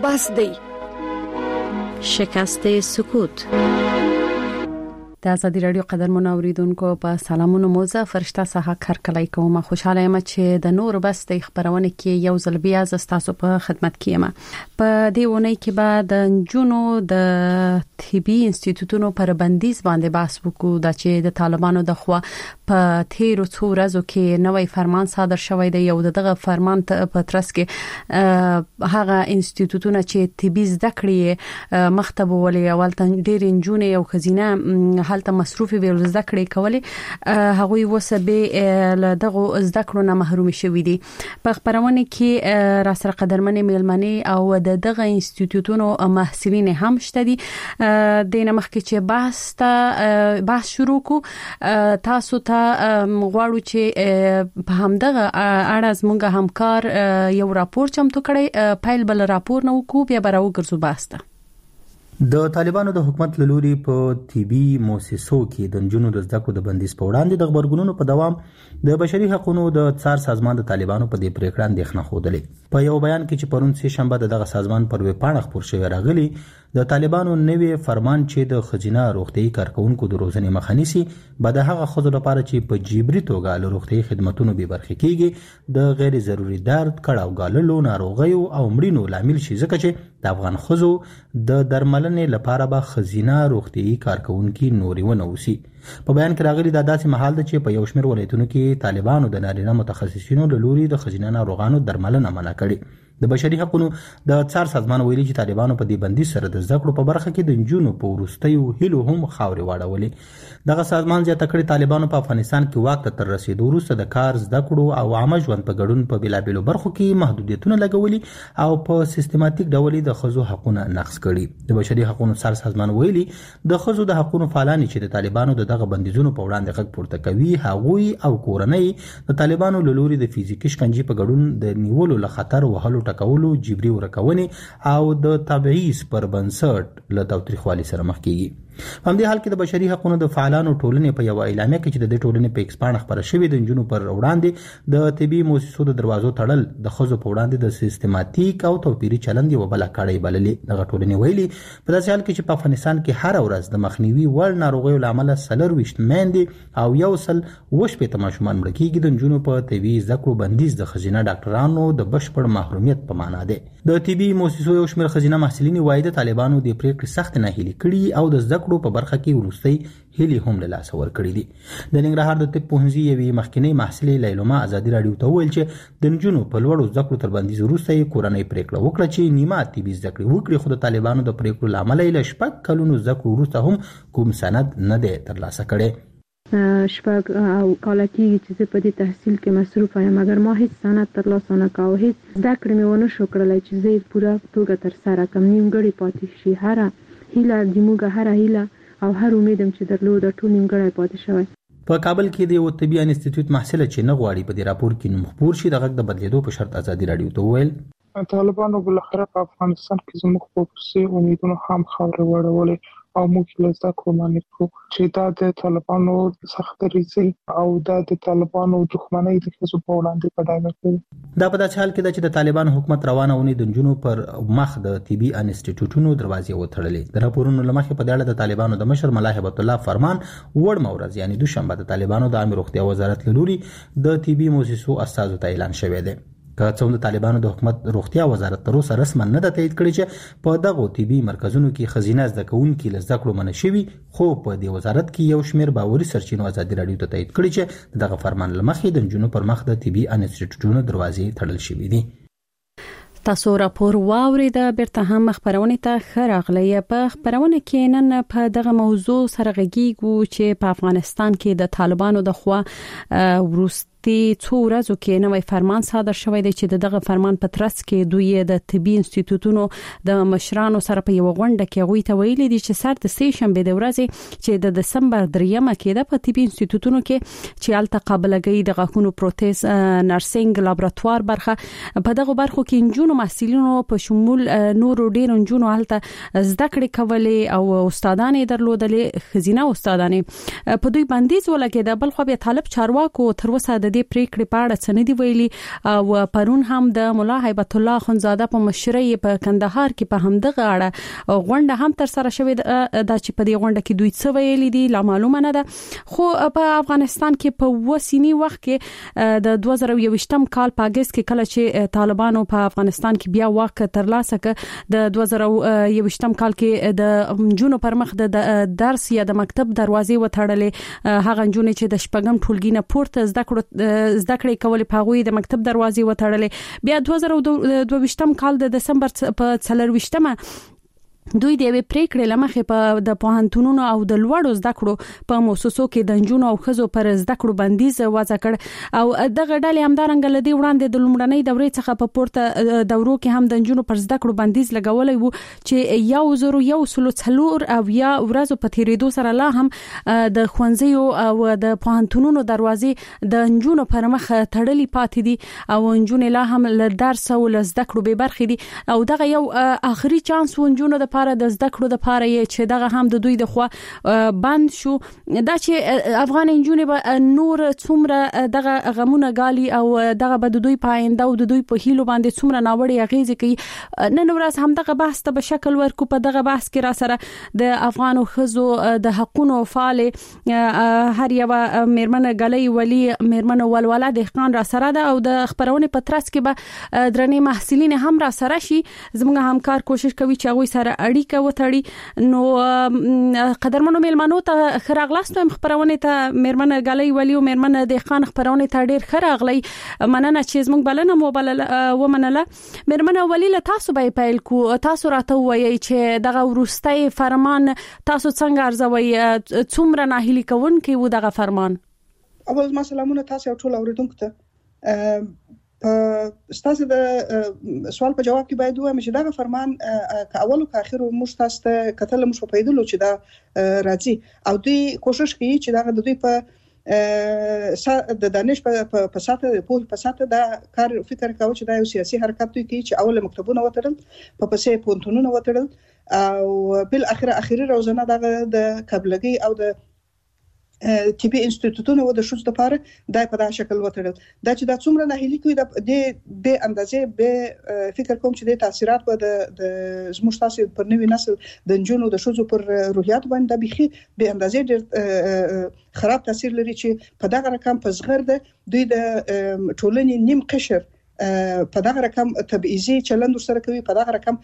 بس دی. شکست سکوت. د ازادي رادیو قدرمن اوریدونکو په سلامونو موزه فرشته سه هر کله کومه خوشاله یم چې د نور بس د خبرونه کې یو ځل بیا ز تاسو په خدمت کې یم. په دې ونې کې بعد د جنونو د طبي انسټیټیوټونو پر بندیز باندې بحث وکړو د چې د طالبانو د خوا په تیرو څو ورځو کې نوې فرمان صادر شوی دی. یو دغه فرمان په ترڅ کې هغه انسټیټیوټونه چې طبي زده کړې مختبه ولې اول ډېر انجونې او خزینه حالت مصروفي ویل زده کړې کولې هغوی وسبه له دغه زده کړو نه محروم شوي دي. په خبرونه کې را سره قدرمنې میلمنې او دغه انسټیټیوټونو محصلین هم شته دي. د نمخکې چې بحث شروع کو تاسو ته غواړو چې په همدغه اړه زموږ همکار یو راپور چمتو کړي. پایل بل راپور نو کو بیا براو ګرځو باسته. د طالبانو د حکومت لوري په طبي مؤسسو کې د جنونو د زده کړو د بندیز په وړاندې د خبرګونونو په دوام د بشري حقوقو د څار سازمان د طالبانو په دې پریکړه اندېښنه خوده. په یو بیان کې چې پرون سه شنبه دغه سازمان پر ویب پاڼه خبر شوی راغلی د طالبانو نوې فرمان چې د خزینه روغتي کارکونکو د روزنې مخه نیسي به د هغه خزو لپاره چې په جبري توګه له روغتي خدماتونو به برخه کیږي د غیر ضروري درد کړهو غاللو ناروغیو او مړینو لامل شي ځکه چې د افغان خزو د درملنې لپاره به خزینه روغتي کارکونکو نوري ونوسي. په بیان کې راغلي د داسې محل ده چې په یو شمېر ولایتونو کې طالبانو د نارینه متخصصینو له لوري د خزینه ناروغانو درملنه منع کړې. د بشري حقوقو د څار سازمان ویلي چې طالبانو په دې بندیز سره د زده کړو په برخه کې د جنونو په ورستیو هیلو هم خاورې واړولې. دغه سازمان زیاته کړي طالبانو په افغانستان کې واک ته تر رسیدو وروسته د کار زده کړو او عامه ژوند په ګډون په بیلابېلو برخو کې محدودیتونه لګولي او په سیستماتیک ډول د خزو حقوقونه نقض کړي. د بشري حقوقو څار سازمان ویلي د خزو د حقوقو فعالان چې د طالبانو دغه بندیزونو په وړاندې غږ پورته کوي هغوی او کورنۍ د طالبانو له لوري د فزیکي شکنجې په ګډون د نیولو له خطر وهلو ټکولو جبري ورکونې او د تبعیض پر بنسټ له تاوتریخوالي سره مخ کیږي. په همدې حال کې د بشري حقوقو د فعالانو ټولنې په یو اعلامیه کې چې د ټولنې په ایکسپان خبره شوې د جنونو پر وړاندې د طبي مؤسسو د دروازو تړل د خزو په وړاندې د سیستماتیک او توپیري چلند یو بل کړی بللې. دغه ټولنې ویلي په داسې حال کې چې په افغانستان کې هر ورځ د مخنیوي وړ ناروغیو لامل 23 میندې او یو سل وشپې ماشومان مړ کیږي. د جنونو په طبي زکو بندیز د خزینه ډاکټرانو د بشپړ محرومیت په معنا ده. د طبي مؤسسو یو شمېر خزینه محصلین وایي د طالبانو د پریکړې سخت نه هلي کړي او د زکو په برخه کې ورستي هلي هم له لاس ور کړی دي. د ننګرهار د طب پوهنځي یوې مخکنی محصلې لیلوما ازادي رادیو ته ویل چې د جنونو په لوړو زکو تر بندیز وروسته کورنۍ پریکړه وکړه چې نیمه طبي زکړې وکړي. خو د طالبانو د پریکړو لامل یې شپږ کلونو زکو وروسته هم کوم سند نه دی ترلاسه کړی. شپږ او کاله کېږي چې په دې تحصیل کې مصروف یم مګر ما هیڅ سند ترلاسه نه کاوه. هیڅ زده کړې مې ونه شو کړلی چې زه یې پوره توګه ترسره کړم. نیمګړې پاتې شي. هره هیله زموږ هره هیله او هر امیدم چې درلود ټول نیمګړی پاتې شوی. په کابل کې د یو طبي انسټیټیوټ محصله چې نه غواړي په دې راپور کې نوم خپور شي د غږ د بدلیدو په شرط ازادي رادیو ته وویل طالبانو بالاخره په افغانستان کې زموږ په پرسي امیدونو هم خاورې واړولې او موږ له زده کړو منع کړو چې دا د طالبانو سخت ریزي او دا د طالبانو دښمنۍ د ښځو په وړاندې په ډاګه کوي. دا په داسې حال کې ده چې د طالبانو حکومت روانه ونې د نجونو پر مخ د طبي انسټیټیوټونو دروازې وتړلې. د راپورونو له مخې په دې اړه د طالبانو د مشر ملا هیبت الله فرمان وړ مورز یعنی دوشنبه د طالبانو د عامه روغتیا وزارت له لوري د طبي مؤسسو استازو ته اعلان شوی دی. که څومره د طالبانو د حکومت روغتیا وزارت تر اوسه رسما نه د تایید کړی چې په دغه طبي مرکزونو کې خزینه زده کوونکي له زده کړو منع شوي، خو په دې وزارت کې یو شمېر باوري سرچینو ازادي رادیو ته تایید کړی چې دغه فرمان له مخې د نجونو پر مخ د طبي انسټیټیوټونو دروازې تړل شوې دي. تاسو راپور واورید بیرته هم خبرونه ته خراغلی په خبرونه کې نن په دغه موضوع سره غږیږو چې په افغانستان کې د طالبانو د خوا وروسته څو ورځو کې نوې فرمان صادر شوی دی چې دغه فرمان په ترڅ کې دوی د طبي انسټیټیوټونو د مشرانو سره په یو غونډه کې غوي ته ویلي دي چې سر د سې شنبه د ورځې چې د دسمبر 3مه کې د طبي انسټیټیوټونو کې چې الته قابلګي د غاښونو پروتز نرسنګ لابراتوار برخه په دغه برخو کې انجونو محصلینو په شمول نور ډیر انجونو الته زده کړې کولې او استادانې درلودلې خزینه استادانې په دوی بندیز ولګید. بل خو بیا طالب چارواکو تر وسه د دې پریکړې په اړه څه نه دی ویلي او پرون هم د مولا هیبت الله خنزاده په مشرۍ په کندهار کې په همدغه اړه غونډه هم تر سره شوې د چې په دې غونډه کې دوی څه ویلي دي لا معلومه نه ده خو په افغانستان کې په وسینی وخت کې د 2021م کال په اگست کې کله چې طالبانو په افغانستان کې بیا واک ترلاسه کړ د 2021م کال کې د جنونو پر مخ د درس یا د مکتب دروازې وتړلې هغه جنونې چې د شپږم ټولګي نه پورته زده کړې کولې په غوي د مکتب دروازې وتړلې بیا 2022م کال د دسمبر په 24مه دوی د پریکړې لمخې په د پوهنتونونو او د لوړو زده کړو په مؤسسو کې د جنونو او ښځو پر زده کړو بندیز وضع کړ او دغه ډلې همدارنګه لدی وړاندې د لومړنۍ دورې څخه په پورته دورو کې هم د جنونو پر زده کړو بندیز لګولای وو چې 1,100 او یا ورځو په تیریدو سره لا هم د خوانځیو او د پوهنتونونو دروازې د جنونو پر مخ تړلې پاتې دي او جنونه لا هم له درس او زده کړو به برخې دي او دغه یو اخري چانس ونجونو د لپاره د زده کړو لپاره چې دغه هم د دوی د خوا بند شو دا چې افغان انجونې به نور څومره دغه غمونه غالي او دغه به د دوی پاینده او د دوی په هیلو باندې څومره ناوړي اغیزې کوي نن ورځ هم دغه بحث ته په شکل ورکو په دغه بحث کې را سره د افغان خزو د حقونو فعال هر یو میرمن غلي ولی میرمن ولوله د خان را سره ده او د خبرونه په ترڅ کې به درنې محصلین هم را سره شي زموږ همکار کوشش کوي چې هغه سره اړیکه وتړي نو قدرمنو میلمنو ته خراغلاست هم خبرونه ته میرمن غلي ولی او میرمن د خان خبرونه ته ډیر خراغلی مننه چې زموږ بلنه موبایل ومنله میرمن ولی له تاسو به پیل کو تاسو راته وایي چې دغه ورستۍ فرمان تاسو څنګه ارزوي څومره ناهیلي کوونکی و دغه فرمان اول ما سلامونه تاسو ټول اوریدونکو ته ستاسو د سوال په جواب کې باید وایم چې دا فرمان که اول او که اخر موږ تاسو ته کتل موږ په پیدلو چې دا راځي او دوی کوشش کوي چې دا د دوی په د دانش په ساته په ساته دا کار فکر کاوه چې دا یو سیاسي حرکت دوی کوي چې اول مکتبونه وتړل په پسې پونتونونه وتړل او بل اخري روزنه د قبلګي او د طبي انسټیټیوټونو د شوز لپاره دای په داسې شکل وتړل دا چې دا څومره ناهیلي کوي د اندازې به فکر کوم چې د تاثیرات به د زموږ تاسو پر نوې نسل د جنونو د شوزو پر روحیات باندې بيخي به اندازې ډېر خراب تاثیر لري چې په دغه رقم په صغر ده دوی د ټولنې نیم قشر په دغه رقم تبعیضي چلند سره کوي په دغه رقم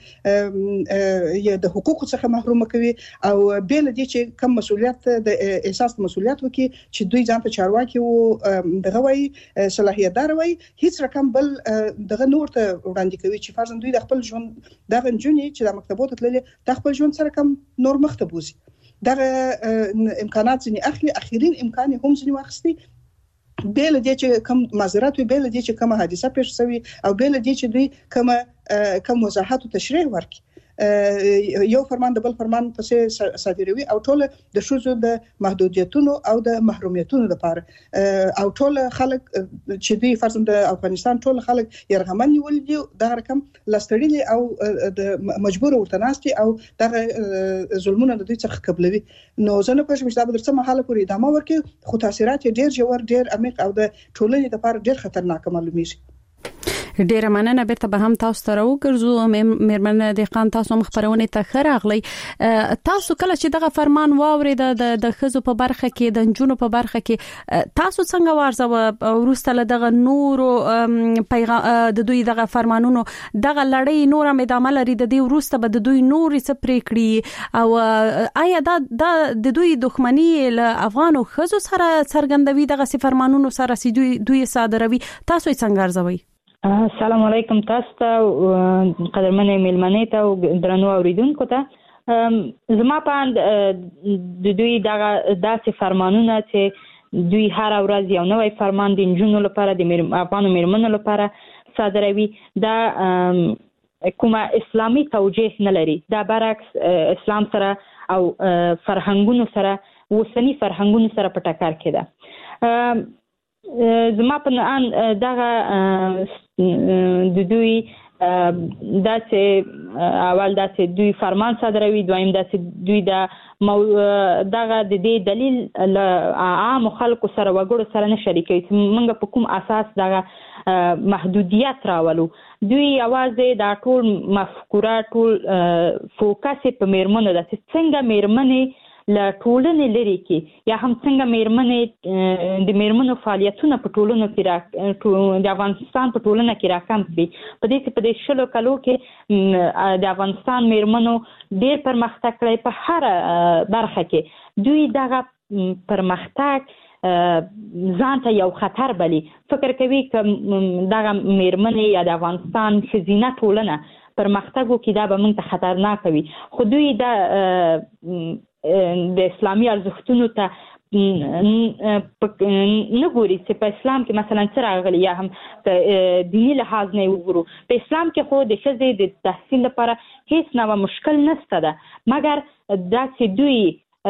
د حقوقو څخه محروم کوي او بل دي چې کم مسولیت د احساس مسولیت وکي چې دوی ځان ته چارواکي او دغه وای صلاحیت دار وای هیڅ رقم بل دغه نور ته وړاندې کوي چې فرضاً دوی د خپل ژوند دغه جنونی چې د مکتبونو تللي د خپل ژوند سره کم نور مختبوزي دغه امکانات ځنی اخرین امکان هم ځنی واخستي بیل دي چې کوم معذرت وي بیل دي چې کوم حادثه پیښ شوی او بیل دي چې دوی کوم وضاحت او تشریح ورکړي یو فرمان د بل فرمان پسې صادروي او ټول د شوزو د محدودیتونو او د محرومیتونو لپاره او ټول خلک چې دوی فرضاً د افغانستان ټول خلک يرغمن ولدي دا رقم لاستړي او د مجبور ورتناستي او د ظلمونه د دوی څخه قبلوي نو زه نه پوهیږم چې دا به تر څه مهاله پورې ادامه ورکړي خو تاثیرات ډېر ژور ډېر عمیق او د ټولنې لپاره ډېر خطرناک معلومیږي ډیره مننه بیرته به هم تاسو ته راوګرځو میرمن د خان تاسو مخبرونه ته خراغلی تاسو کله چې دغه فرمان واورید د خزو په برخه کې د جنونو په برخه کې تاسو څنګه وارزه ورسته دغه نورو پیغام د دوی دغه فرمانونو دغه لړۍ نور هم ادامه لري د دې ورسته به د دوی نورې څه پریکړي او آیا دا د دوی دښمنی له افغانو خزو سره څرګندوي دغه فرمانونو سره چې دوی صادروي تاسو څنګه ارزوي السلام علیکم تاسو ته قدرمنې میلمنې ته او درنو اوریدونکو ته زما په د دوی داسې فرمانونه چې دوی هر ورځ یو نوی فرمان د جنونو لپاره د افغانو میرمنو لپاره صادروي دا کومه اسلامي توجیه نه لري دا برعکس اسلام سره او فرهنګونو سره وسنی فرهنګونو سره په ټکر کې ده زما په ان دغه د دوی داسې اول داسې دوی فرمان صادروي، دویم داسې دوی دغه د دې دلیل عام خلکو سره وګړو سره نه شریکوي چې موږ په کوم اساس دغه محدودیت راولو. دوی یوازې دا ټول مفکوره ټول فوکس په میرمنو ده چې څنګه میرمنې له ټولنې لري کې یا هم څنګه میرمنې د میرمنو فعالیتونه په ټولنو کې د افغانستان په ټولنه کې راکم کړي. په دې 100 کالو کې د افغانستان میرمنو ډېر پرمختګ کړی په هر برخه کې. دوی دغه پرمختګ ځان ته یو خطر بلی، فکر کوي که دغه میرمنې یا د افغانستان ښځینه ټولنه پرمختګ وکړي دا به موږ ته خطرناک وي. خو دوی د اسلامي ارزښتونو ته نه ګوري چې په اسلام کې مثلا څه راغلي یا هم دیني لحاظ نه وګورو. په اسلام کې خو د ښځې د تحصیل لپاره هیڅ نوع مشکل نشته ده، مګر دا چې دوی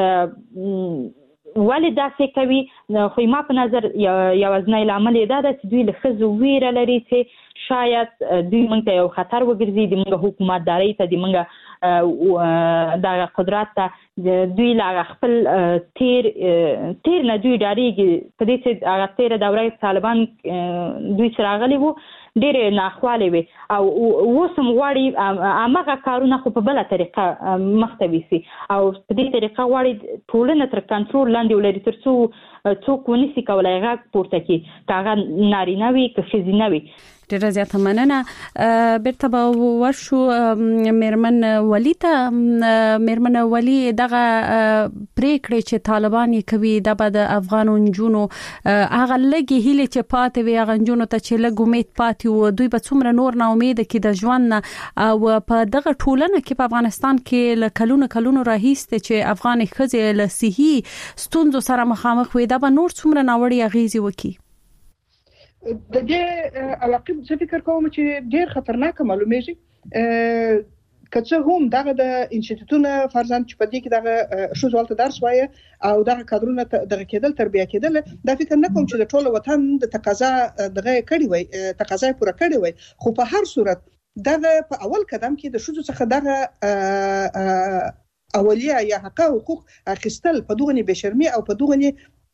ولې داسې کوي خو ما په نظر یوازینی لامل یې دا ده چې دوی له ښځو ویره لري چې شاید دوی موږ ته یو خطر وګرځي، د موږ حکومتدارۍ ته، د موږ دغه قدرت ته دوی له خپل تیر نه دوی ډارېږي. په دې چې هغه تېره دوره طالبان دوی چې راغلي وو ډېرې ناخوالې وې او اوس هم غواړي همغه کارونه خو په بله طریقه مخته ویسي او په دې طریقه غواړي ټولنه تر کنټرول لاندې ولري تر څو څوک ونسي کولی غږ پورته کړي، که هغه نارینه وي که ښځینه وي. ډیره زیاته مننه. بیرته به ورشو میرمن ولی ته. میرمن ولی دغه پریکړې چې طالبان یې کوي د بعد افغان نجونو هغه لګي هیله چې پاتې وي، هغه نجونو ته چې لګ امید پاتې و، دوی به څومره نور نه امید کې د ژوند او په دغه ټولنه کې په افغانستان کې له کلونو راهیسته چې افغان ښځې له صحي ستونزو سره مخامخ وي، دا به نور څومره ناوړه اغیزې وکړي. د دې علاقه څه فکر کوم چې ډیر خطرناک معلومیږي. که څه هم دغه د انسټیټیوټونو فرضاً چې په دې کې دغه شوزوالته درس وایي او دغه کادرونه دغه کېدل تربیه کېدل، دا فکر نه کوم چې د ټولو وطن د تقاضا دغه کړي وي، تقاضا پوره کړي وي. خو په هر صورت دغه په اول قدم کې د شوزو څخه دغه اولیه یا حقوق اخیستل په دغه بشرمي او په دغه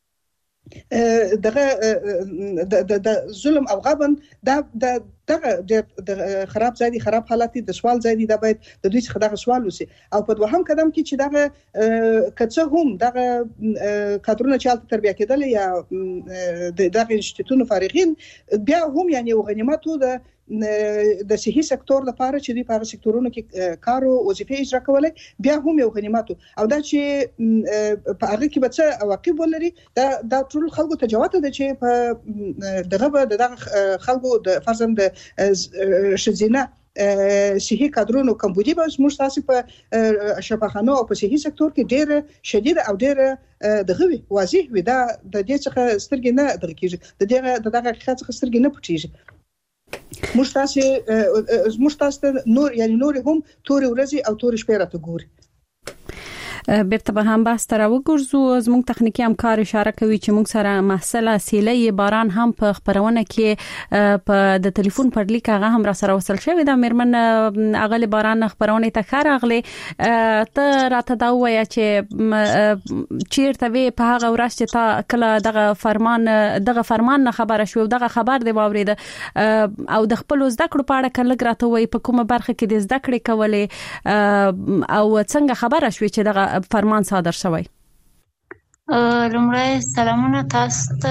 دغه د ظلم او غبن دغه خراب ځای، خراب حالت د سوال ځای د باید د دوی څخه دغه سوال وسی او په دوهم قدم کې چې دغه کڅه هم دغه کادرونه چې حالت تربیه کېدل یا دغه انسټیټیوټونو فارغین بیا هم یعنی غنیمت د صحي سکتور لپاره چې دوی په هغه سکتورونو کې کار او وظیفه اجرا کولای بیا هم یو غنیمت او دا چې په هغه کې به څه عواقب ولري دا ټول خلکو ته جواب ده چې په دغه خلکو د فرضاً د شذینه صحي کادرونو کمبودي به موږ تاسو په شفاخانو او په صحي سکتور کې ډېر شدید او ډېر دغه واضح وي. دا د دې څخه سترګې نه دغه کیږي، دغه حقیقت څخه سترګې نه پټیږي. موږ تاسو نور یعنی نور هم تورې ورځې او تورې شپې راته ګوري. بیرته به هم بحث تر وګرځو. زموږ تخنیکی همکار اشاره کوي چې موږ سره محصله سیلې باران هم په خبرونه کې په د ټلیفون پر لیک هغه هم را سره وصل شوی دا میرمن اغل باران خبرونه ته خار اغله ته راته دا وایي چې چیرته وی په هغه ورځ چې تا کله دغه فرمان نه خبره شو، دغه خبر دی واورید او د خپل زده کړو په اړه کله راته وایي په کومه برخه کې د زده کړې کولې او څنګه خبره شوې چې دغه فرمان صادر شوی. لومړی سلامونه تاسو ته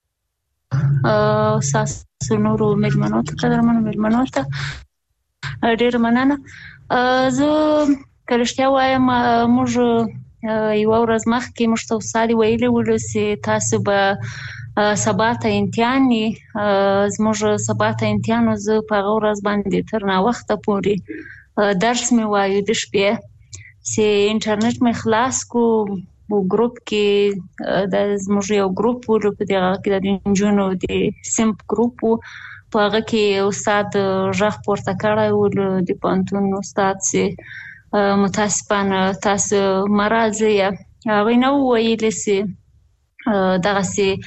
تاسو نورو مېلمنو ته قدرمنو مېلمنو ته ډېر مننه. زه کله وایم موږ یو ورځ مخکې موږ ته استاد ویلي و چې تاسو به سبا ته امتحان زموږ سبا ته امتحان زه په هغه ورځ باندې تر نا وخته پورې درس مې وایو د شپې چې انټرنیټ مې خلاص کو ګروپ کې د زموږ یو ګروپ ورو په دغه کې د انجونو د سمپ ګروپ په هغه کې استاد ژغ پورته کړی و د پانتون استاد چې متاسفانه تاسو مرزه هغه نو ویل چې دغه چې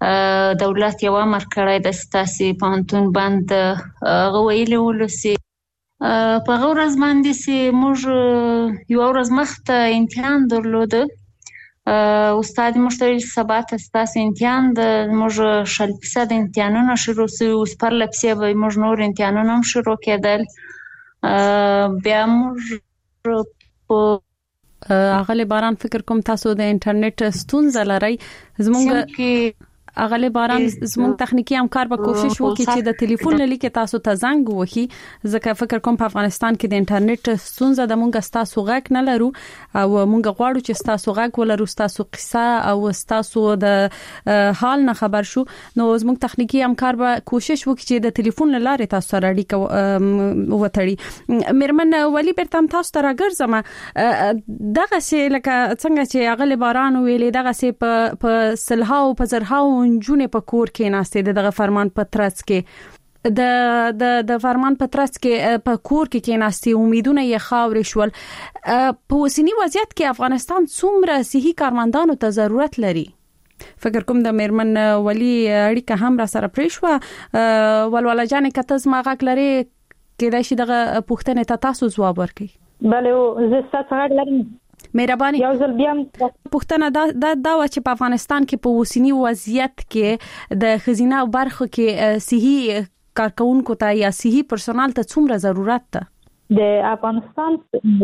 دولت یو امر کړی د ستاسي پانتون بند غویلی ولسی په ورځ باندې سي موږ یو ورځ مخته امتحان درلوده استاد مشتری سبات ستاسي امتحان د موږ 100% امتحانونه شروع سي اوس پر لپسې به موږ نور امتحانونه هم شروع کېدل بیا موږ اغلی باران فکر کوم تاسو د انټرنیټ ستونزه لرئ زموږ اغلی باران زموږ تخنیکی همکار به کوشش وکړي چې د ټلیفون لیکه تاسو ته زنګ وکړي ځکه فکر کوم په افغانستان کې د انټرنیټ ستونزه د مونږ تاسو غږ نه لرو او مونږ غواړو چې تاسو غږ ولرو تاسو قصه او تاسو د حال نه خبر شو نو زموږ تخنیکی همکار به کوشش وکړي چې د ټلیفون لارې تاسو سره اړیکه وتړي مرمن ولی برتم تاسو ته راګرځم دغه سي لکه څنګه چې اغلی باران ویلې دغه سي په سلهاو په زرهاو جونې په کور کې ناشته دغه فرمان پترڅ کې د فرمان پترڅ کې په کور کې ناشته امیدونه یې خاورې شول په اوسنی وضعیت کې افغانستان څومره صحي کارمندانو ته ضرورت لري فکر کوم د میرمن ولی اړیکه هم را سره پریښو ولولا جانې کته زما غږ لري کېدای شي دغه پوښتنه ته تاسو ځواب ورکړئ بله زه تاسو غږ لرم مهرباني یو ځل بیا پوښتنه دا و چې په افغانستان کې په اوسنی وضعیت کې د خزینه برخه کې صحي کارکونکو ته یا صحي پرسونال ته څومره ضرورت ده د افغانستان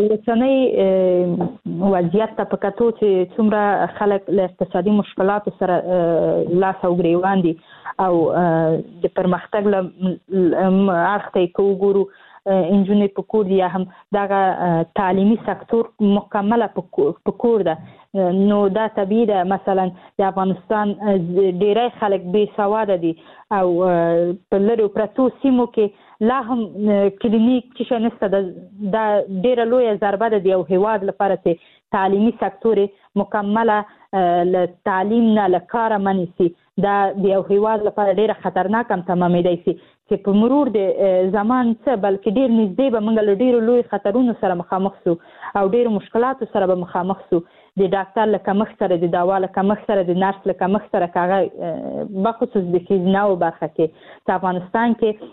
اوسنی وضعیت ته په کتو چې څومره خلک له اقتصادي مشکلاتو سره لاس او ګریوان دي او د پرمختګ له اړخ ته وګورو انجنیر په کور دی هم دغه تعلیمي سکتور مکمله په کور ده نو دا طبيعي ده مثلا د افغانستان ډیری خلک بې سواده دي او په لرو پرتو سیمو کې لا هم کلینیک چې نشته دا ډیره لویه ضربه ده د هیواد لپاره چې تعلیمي سکتور مکمله له تعلیم نه له کار منسي دا د هیواد لپاره ډیره خطرناک هم تمامېدای شي چې په مرور د زمان څخه بلکې ډیر نږدې به موږ له ډیرو لوی خطرونو سره مخامخ سو او ډیرو مشکلاتو سره به مخامخ سو د ډاکټر له کمښت سره د دوا له کمښت سره د نرس له کمښت سره کاغه بخصوص د خزینه برخه کې په افغانستان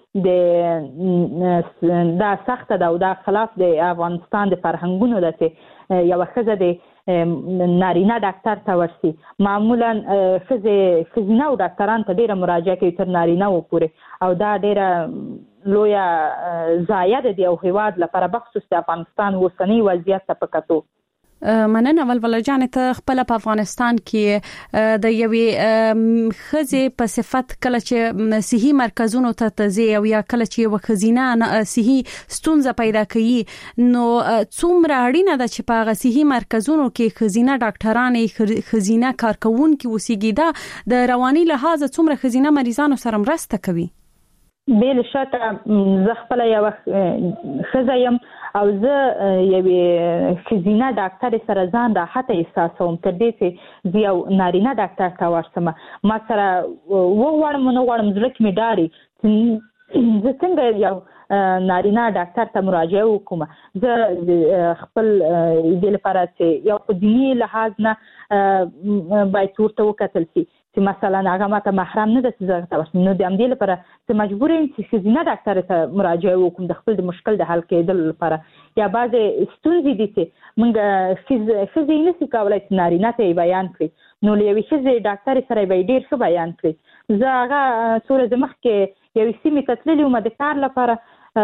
کې دا سخت ده او دا خلاف د افغانستان د فرهنګونو ده چې یو ښځه د نارینه ډاکټر ته ورسي معمولا خزینه او ډاکټران ته ډیره مراجعه کوي تر نارینه و پورې او دا ډیره لویه ضایعه ده د هیواد لپاره بخصوص د افغانستان اوسنی وضعیت ته په کتو مننه ولولا جان ته خپل په افغانستان کې د یوې خزې په صفت کله چې صحي مرکزونو ته تزي او یا کله چې یو خزینه صحي ستونزه پیدا کوي نو څومره اړینه ده چې په صحي مرکزونو کې خزینه ډاکټرانې خزینه کارکونکو وسیږي دا د رواني لحاظ څومره خزینه مریضانو سره مرسته کوي بل شته زه خپل یو خزه يم او زه یوې خزینه ډاکټر سره ځان راحت احساسوم تر دې چې یو نارینه ډاکټر ته ورسم ما سره وغواړم نو غواړم زړه کې مې ډاري زه څنګه یو نارینه ډاکټر ته مراجعه وکم زه خپل د لپاره چې یو په دیني لحاظ نه باید ورته وکتل شي چې مثلا هغه ماته محرم نه ده چې زه ته ورسم نو د همدې لپاره چې مجبور یم چې خزینه ډاکټر ته مراجعه وکړم د خپل د مشکل د حل کېدلو لپاره یا بعضې ستونزې دي چې موږ ښځې نشي کولی چې نارینه ته یې بیان کړي نو له یوې ښځې ډاکټرې سره به یې ډېر ښه بیان کړي زه هغه څو ورځې مخکې یوې سیمې ته تللې وم د کار لپاره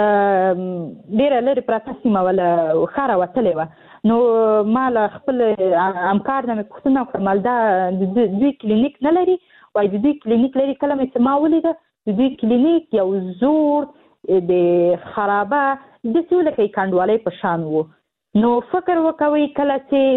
ډیره لري پراته سیمه ولا خاره وتلې وه نو ما له خپل همکار نه مې پوښتنه وکړه دا دوی کلینیک نه لري وایي د دوی کلینیک لري کله مې چې ما ولیده د دوی کلینیک یو زوړ د خرابه داسې و لکه کنډوالۍ په شان و نو فکر وکوئ کله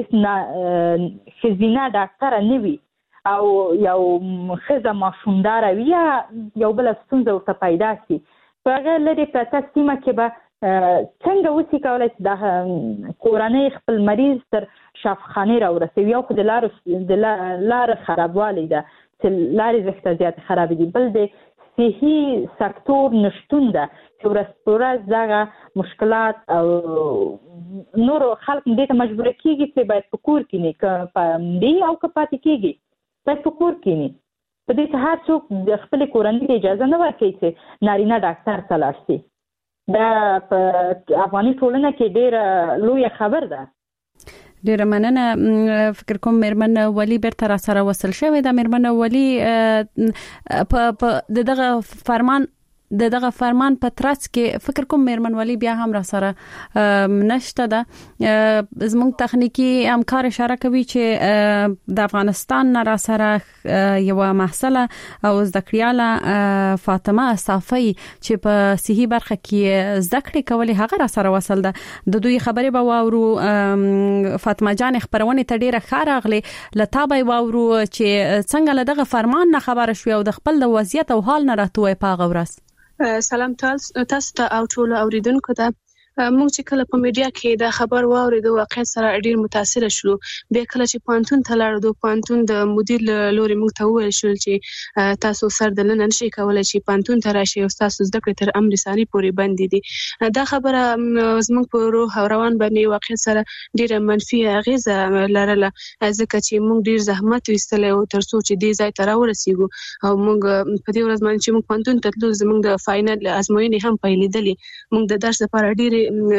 چې ښځینه ډاکټره نه وي او یو ښځه ماشومداره وي یا یو بله ستونزه ورته پیدا شي په هغه لرې پرته سیمه کې به څنګه وسی کولی چې د کورنۍ خپل مریض تر شفاخانې راورسوي یو خو د لارې خرابوالی ده چې لارې زښته زیاتې خرابې دي بل د صحي سکتور نشتون ده چې ورځ په ورځ دغه مشکلات او نورو خلک دې ته مجبوره کېږي چې باید په کور کښېني که په همدې او که پاتې کېږي باید په کور کښېني په دې کې هر څوک د خپل کورنۍ ته اجازه نه ورکوي چې نارینه ډاکټر ته لاړ شي. دا په افغاني ټولنه کې ډېر لوی خبر ده. ډیره مننه. فکر کوم مېرمن ولی بیرته را سره وصل شوې ده. مېرمن ولی په دغه فرمان په ترڅ کې فکر کوم مېرمن ولی بیا هم را سره نشته ده. زموږ تخنیکی همکار اشاره کوي چې د افغانستان نه را سره یو محصله او زده کړیاله فاطمه صافی چې په صحي برخه کې زده کړې کولې هغه را سره وصل ده. د دوی خبرې به واورو. فاطمه جان خبرونه ته ډیره ښه راغله. لتابه واورو چې څنګه له دغه فرمان نه خبر شوي او د خپل د وضعیت او حال نه راتوي په غورس. سلام تاسو ته او ټول اوریدونکو ته. موږ چې کله په میډیا کې دا خبر واورېدو واقعیت سره ډیر متاثر شو. بیا کله چې پانتون ته لاړو پانتون د مدیر لوري موږ ته وویل شو چې تاسو سر د لنن شي کولای چې پانتون ته راشي او تاسو زده کړې تر امر ثاني پورې بندې دي. دا خبره زموږ په روح او روان باندې واقعیت سره ډیره منفي اغیزه لرله ځکه چې موږ ډیر زحمت وستل او تر څو چې دې ځای ته راورسیږو او موږ په دې ورځ باندې چې موږ پانتون ته تلو زموږ د فاینل ازموینې هم پیلېدلې. موږ د درس لپاره ډیر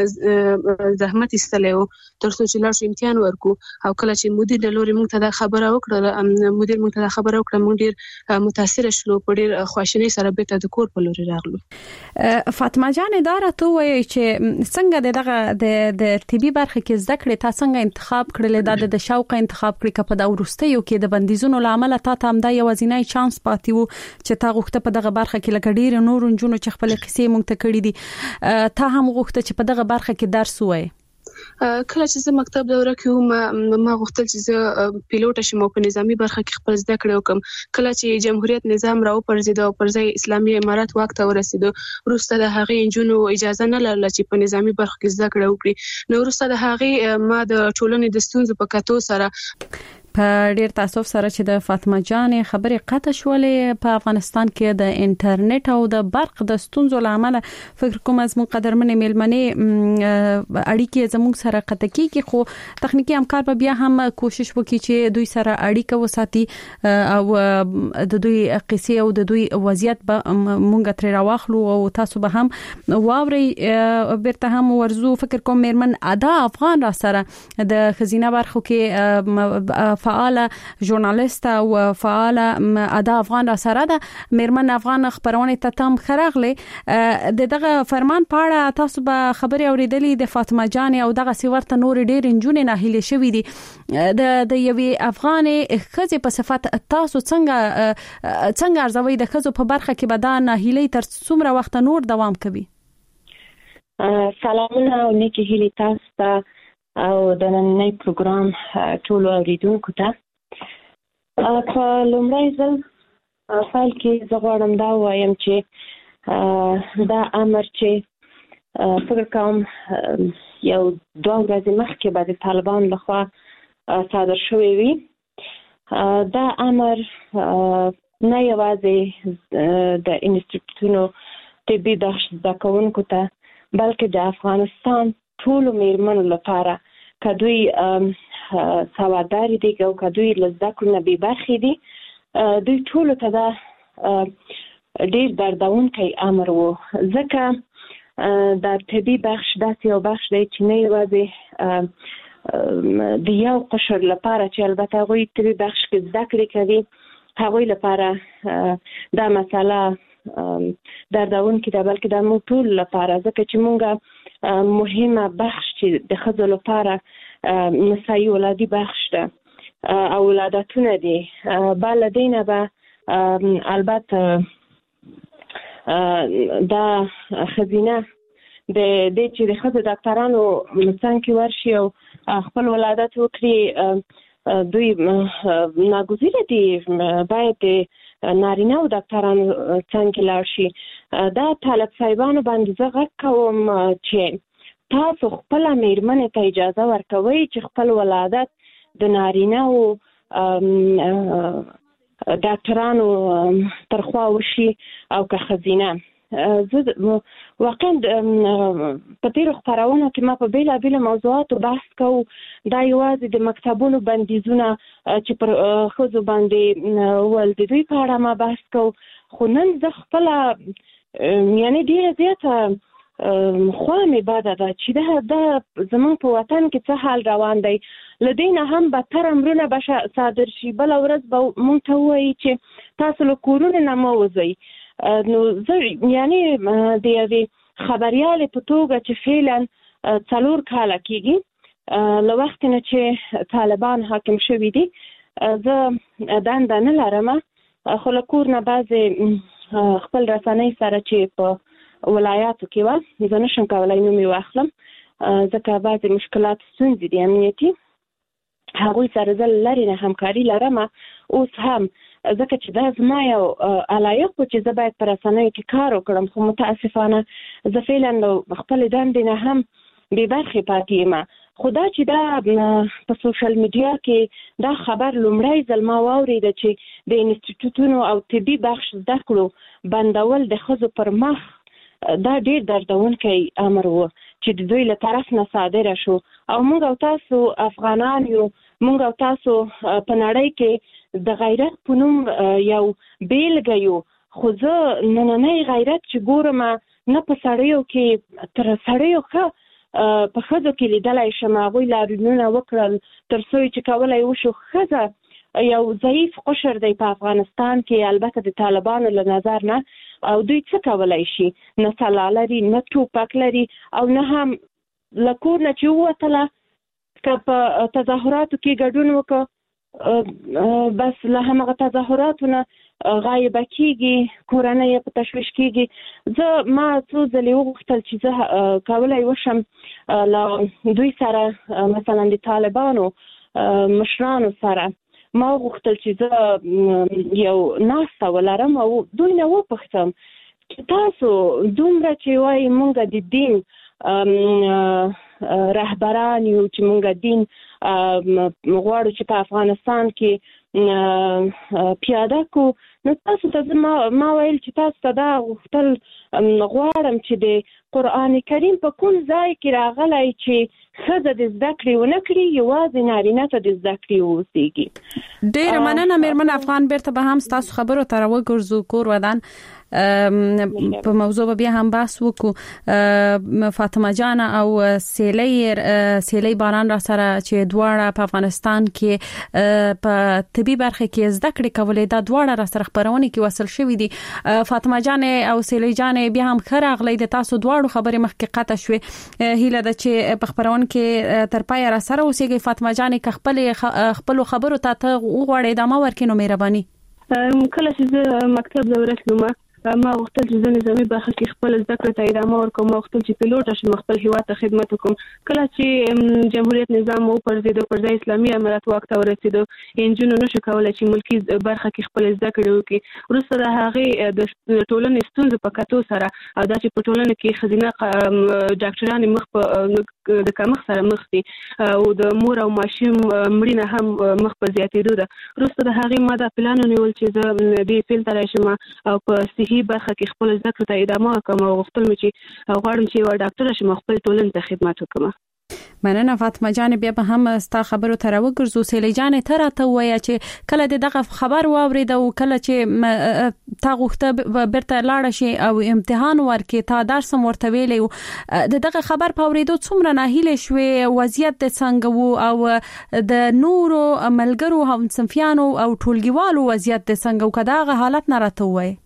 زحمت استلو تر څو چې لاړ شو امتحان ورکو او کله چې مدیر لوري موږ ته دا خبره وکړه موږ ډیر متاثر شلو په ډیر خوشحالي سره به د کور په لوري راغلو. فاطمه جان اداره ته وایي چې څنګه دغه د طبي برخه کې زده کړې تا څنګه انتخاب کړل د شوق انتخاب کړی کپه د ورستیو کې د بندیزونو لامل تا هم دا یو ځینای چانس پاتې وو چې تا غوښته په دغه برخه کې لکه ډیر نور جنونو چې خپل قصې مونږ ته کړې دي تا هم غوښته چې په دغه برخه کې درس وای. کله چې زه مکتب دوره کې ما غوښتل چې زه پیلوټ شم او په نظامی برخه کې خپل زده کړې وکم. کله چې جمهوریت نظام راو پرځید او پر ځای اسلامي امارات وخت ورسېدو وروسته د هغې انجونو اجازه نه لرله چې په نظامی برخه کې زده کړې وکړي. نو وروسته د هغې ما د ټولنې د ستونزو په کتو سره په ډیر تاسف سره چې د فاطمه جان خبرې قطع شولې په افغانستان کې د انټرنیټ او د برق د ستونزو لامل فکر کوم از مو قدرمنې میلمنې اړیکې زموږ سره قطع کیږي خو تخنیکی همکار به بیا هم کوشش وکړي چې دوی سره اړیکه وساتي او د دوی قصې او د دوی وضعیت به مونږ تر راوخلو او تاسو به هم واوري. بیرته هم ورزو فکر کوم مېرمن ادا افغان را سره د خزینه برخو کې فعال ژورنالیست او فعال ادا افغان را سره ده. مېرمن افغان خبرونه ته تم خراغله دغه فرمان په اړه تاسو به خبري اوریدلې د فاطمه جان او دغه سیورته نور ډیر انجونې نه هلي شوې دي د یوې افغانې خزې په صفت تاسو څنګه ارزوي د خزو په برخه کې به دا نه هلي تر څومره وخت نور دوام کوي؟ سلامونه او نیکی هلي تاسو ته او د نننۍ پروګرام ټول اوریدونکو ته. په لومړی ځل فایل کې زه غواړم دا وایم چې دا امر چې فکر کوم یو 2 ورځې مخکې به د طالبان لخوا صادر شوی وي. دا امر نه یوازې د انسټیټیوټونو طبي بخش زده کوونکو ته بلکې د افغانستان ټول میرمنو لپاره کدوی سواداری دي او کدوی لزده کړو نه به برخې دي دوی ټول ته دا ډیر دردونکی امر وو ځکه د طبي بخش داسې یو بخش دی چې نه یوازې د یو قشر لپاره چې البته هغوی طبي بخش کې زده کړې کوي هغوی لپاره دا مسله دردونکې ده بلکې د موږ ټول لپاره ځکه چې موږ مهمه بخش چې د ښځو لپاره نسایي ولادي بخش ده او ولادتونه دي. بعد له دې نه به البته دا خزینه د دې چې د ښځو ډاکټرانو څنګ کې ورشي او خپل ولادت وکړي دوی ناګزیره دي باید نارینه او ډاکټرانو څنګه لاړ شي. دا طالب صاحبانو باندې زه غږ کوم چې تاسو خپل میرمنې ته اجازه ورکوئ چې خپل ولادت د نارینه او ډاکټرانو ترخوا وشي او که خزینه زه واقعا په تیرو خپرونو کې ما په بیلابیلو موضوعاتو بحث کوو. دا یوازې د مکتبونو بندیزونه چې پر ښځو باندې ول د دوی په اړه ما بحث کوو. خو نن زه خپله یعنې ډېره زیاته خوا مې بده ده چې دا زموږ په وطن کې څه حال روان دی. له دې نه هم بدتر امرونه به صادر شي. بله ورځ به موږ ته ووایي چې تاسو له کورونو نه مه وځئ. نو زه یعنی د یوې خبریالې په توګه چې فعلا 4 کاله کېږي له وخت نه چې طالبان حاکم شوي دي، زه دنده نه لرم. خو له کور نه بعضې خپل رسنۍ سره چې په ولایاتو کې وه، زه نشم کولی نوم یې واخلم ځکه بعضې مشکلات ستونزې دي امنیتي، هغوی سره زه لرې نه همکاري لرم. اوس هم ځکه چې دا زما یو علایق و چې زه باید په رسنیو کې کار وکړم، خو متاسفانه زه فعلا خپلې دندې نه هم بې برخې پاتې یم. خو دا چې دا په سوشل میډیا کې دا خبر لومړی ځل ما واورېده چې د انسټیټوټونو او طبي بخش زده کړو بندول د ښځو پر مخ، دا ډېر دردونکی امر و چې د دوی له طرف نه صادره شو. او موږ او تاسو افغانان یو، موږ او تاسو په نړۍ کې د غیرت په نوم یو بیلګه یو. خو زه نننی غیرت چې ګورم نه په سړیو کې تر سړیو ښه په ښځو کې لیدلی شم. هغوی لاریونونه وکړل تر څو چې کولی وشو. ښځه یو ضعیف قشر دی په افغانستان کې، البته د طالبانو له نظر نه. او دوی څه کولی شي؟ نه سلاح لري، نه ټوپک لري، او نه هم له کور نه چې ووتله که په تظاهراتو کې ګډون وکړه بس له همغه تظاهراتو نه غایبه کېږي، کورنۍ یې په تشویش کېږي. ما څو ځلې وغوښتل چې زه کولی وشم له دوی سره مثلا د طالبانو مشرانو سره ما وغوښتل چې زه یو ناسته ولرم او دوی نه وپوښتم چې تاسو دومره چې وایي موږ د دین رهبران یو، چې موږ دین غواړو چې په افغانستان کې پیاده کو، نو تاسو ته ما ویل چې تاسو ته دا غوښتل غواړم چې د قرآن کریم په کوم ځای کې راغلی چې ښځه د زده کړې ونه کړي، یوازې نارینه ته د زده کړې واوسېږي. ډېره مننه مېرمن افغان. بیرته به هم ستاسو خبرو ته راوګرځو. کور ودان په موضوع به بیا هم بحث وکړو. فاطمه جان او سیلی باران را سره چې دواړه په افغانستان کې په طبي برخه کې زده کړې کولې، دا دواړه را سره خبرونه کې وصل شوې دي. فاطمه جان او سیلی جان بیا هم ښه راغلی. د تاسو دواړو خبرې مخکې قطع شوې. هیله ده چې په خبرونه کې تر پای را سره اوسېږي. فاطمه جان که خپل خبرو ته وغواړئ ادامه ورکړئ نو مهرباني. کله چې زه مکتب ته ورسېدم ما غوښتل چې زه نظامي برخه کې خپل زده کړې ته ادامه ورکوم. ما غوښتل چې پیلوټ شم، خپل هیواد ته خدمت وکړم. کله چې جمهوریت نظام وپرځېد، پر ځای اسلامي امارت واک ته ورسېد، نجونو نشو کولی چې ملکي برخه کې خپل زده کړې وکړي. وروسته د هغې د ټولنې ستونزو په کتو سره او دا چې په ټولنه کې ښځینه ډاکټرانې مخ په د کمښت سره مخ دي او د مور او ماشوم مړینه هم مخ په زیاتېدو ده. وروسته د هغې ما دا پلان ونیول چې زه دې فیلډ ته راشم او په صحي برخه کې خپل زده کړې ته ادامه ورکړم او غوښتل مې چې غواړم چې یوه ډاکټره شم او خپل ټولنې ته خدمت وکړم. مننه فاطمه جان. بیا به هم ستا خبرو ته راوګرځو. سیلی جان ته راته ووایه چې کله دغه خبر واورېد او کله چې تا غوښته بیرته لاړه شي او امتحان ورکړې، تا درس هم ورته ویلی و، دغه خبر په اورېدو څومره ناهیلې شوې؟ وضعیت دې څنګه و او د نورو ملګرو همصنفیانو او ټولګیوالو وضعیت دې څنګه و؟ که دغه حالت نه راته ووایې.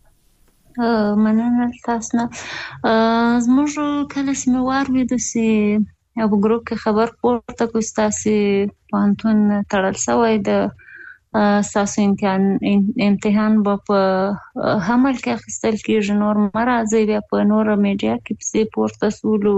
مننه تاسو نه. زموږ کله چې مې واورېده چې په ګروپ کې خبر پورته کړو ستاسې پوهنتون تړل شوی د ستاسو امتحان به په حمل کې اخیستل کېږي، نور مه راځئ. بیا په نوره میډیا کې پسې پورته سولو،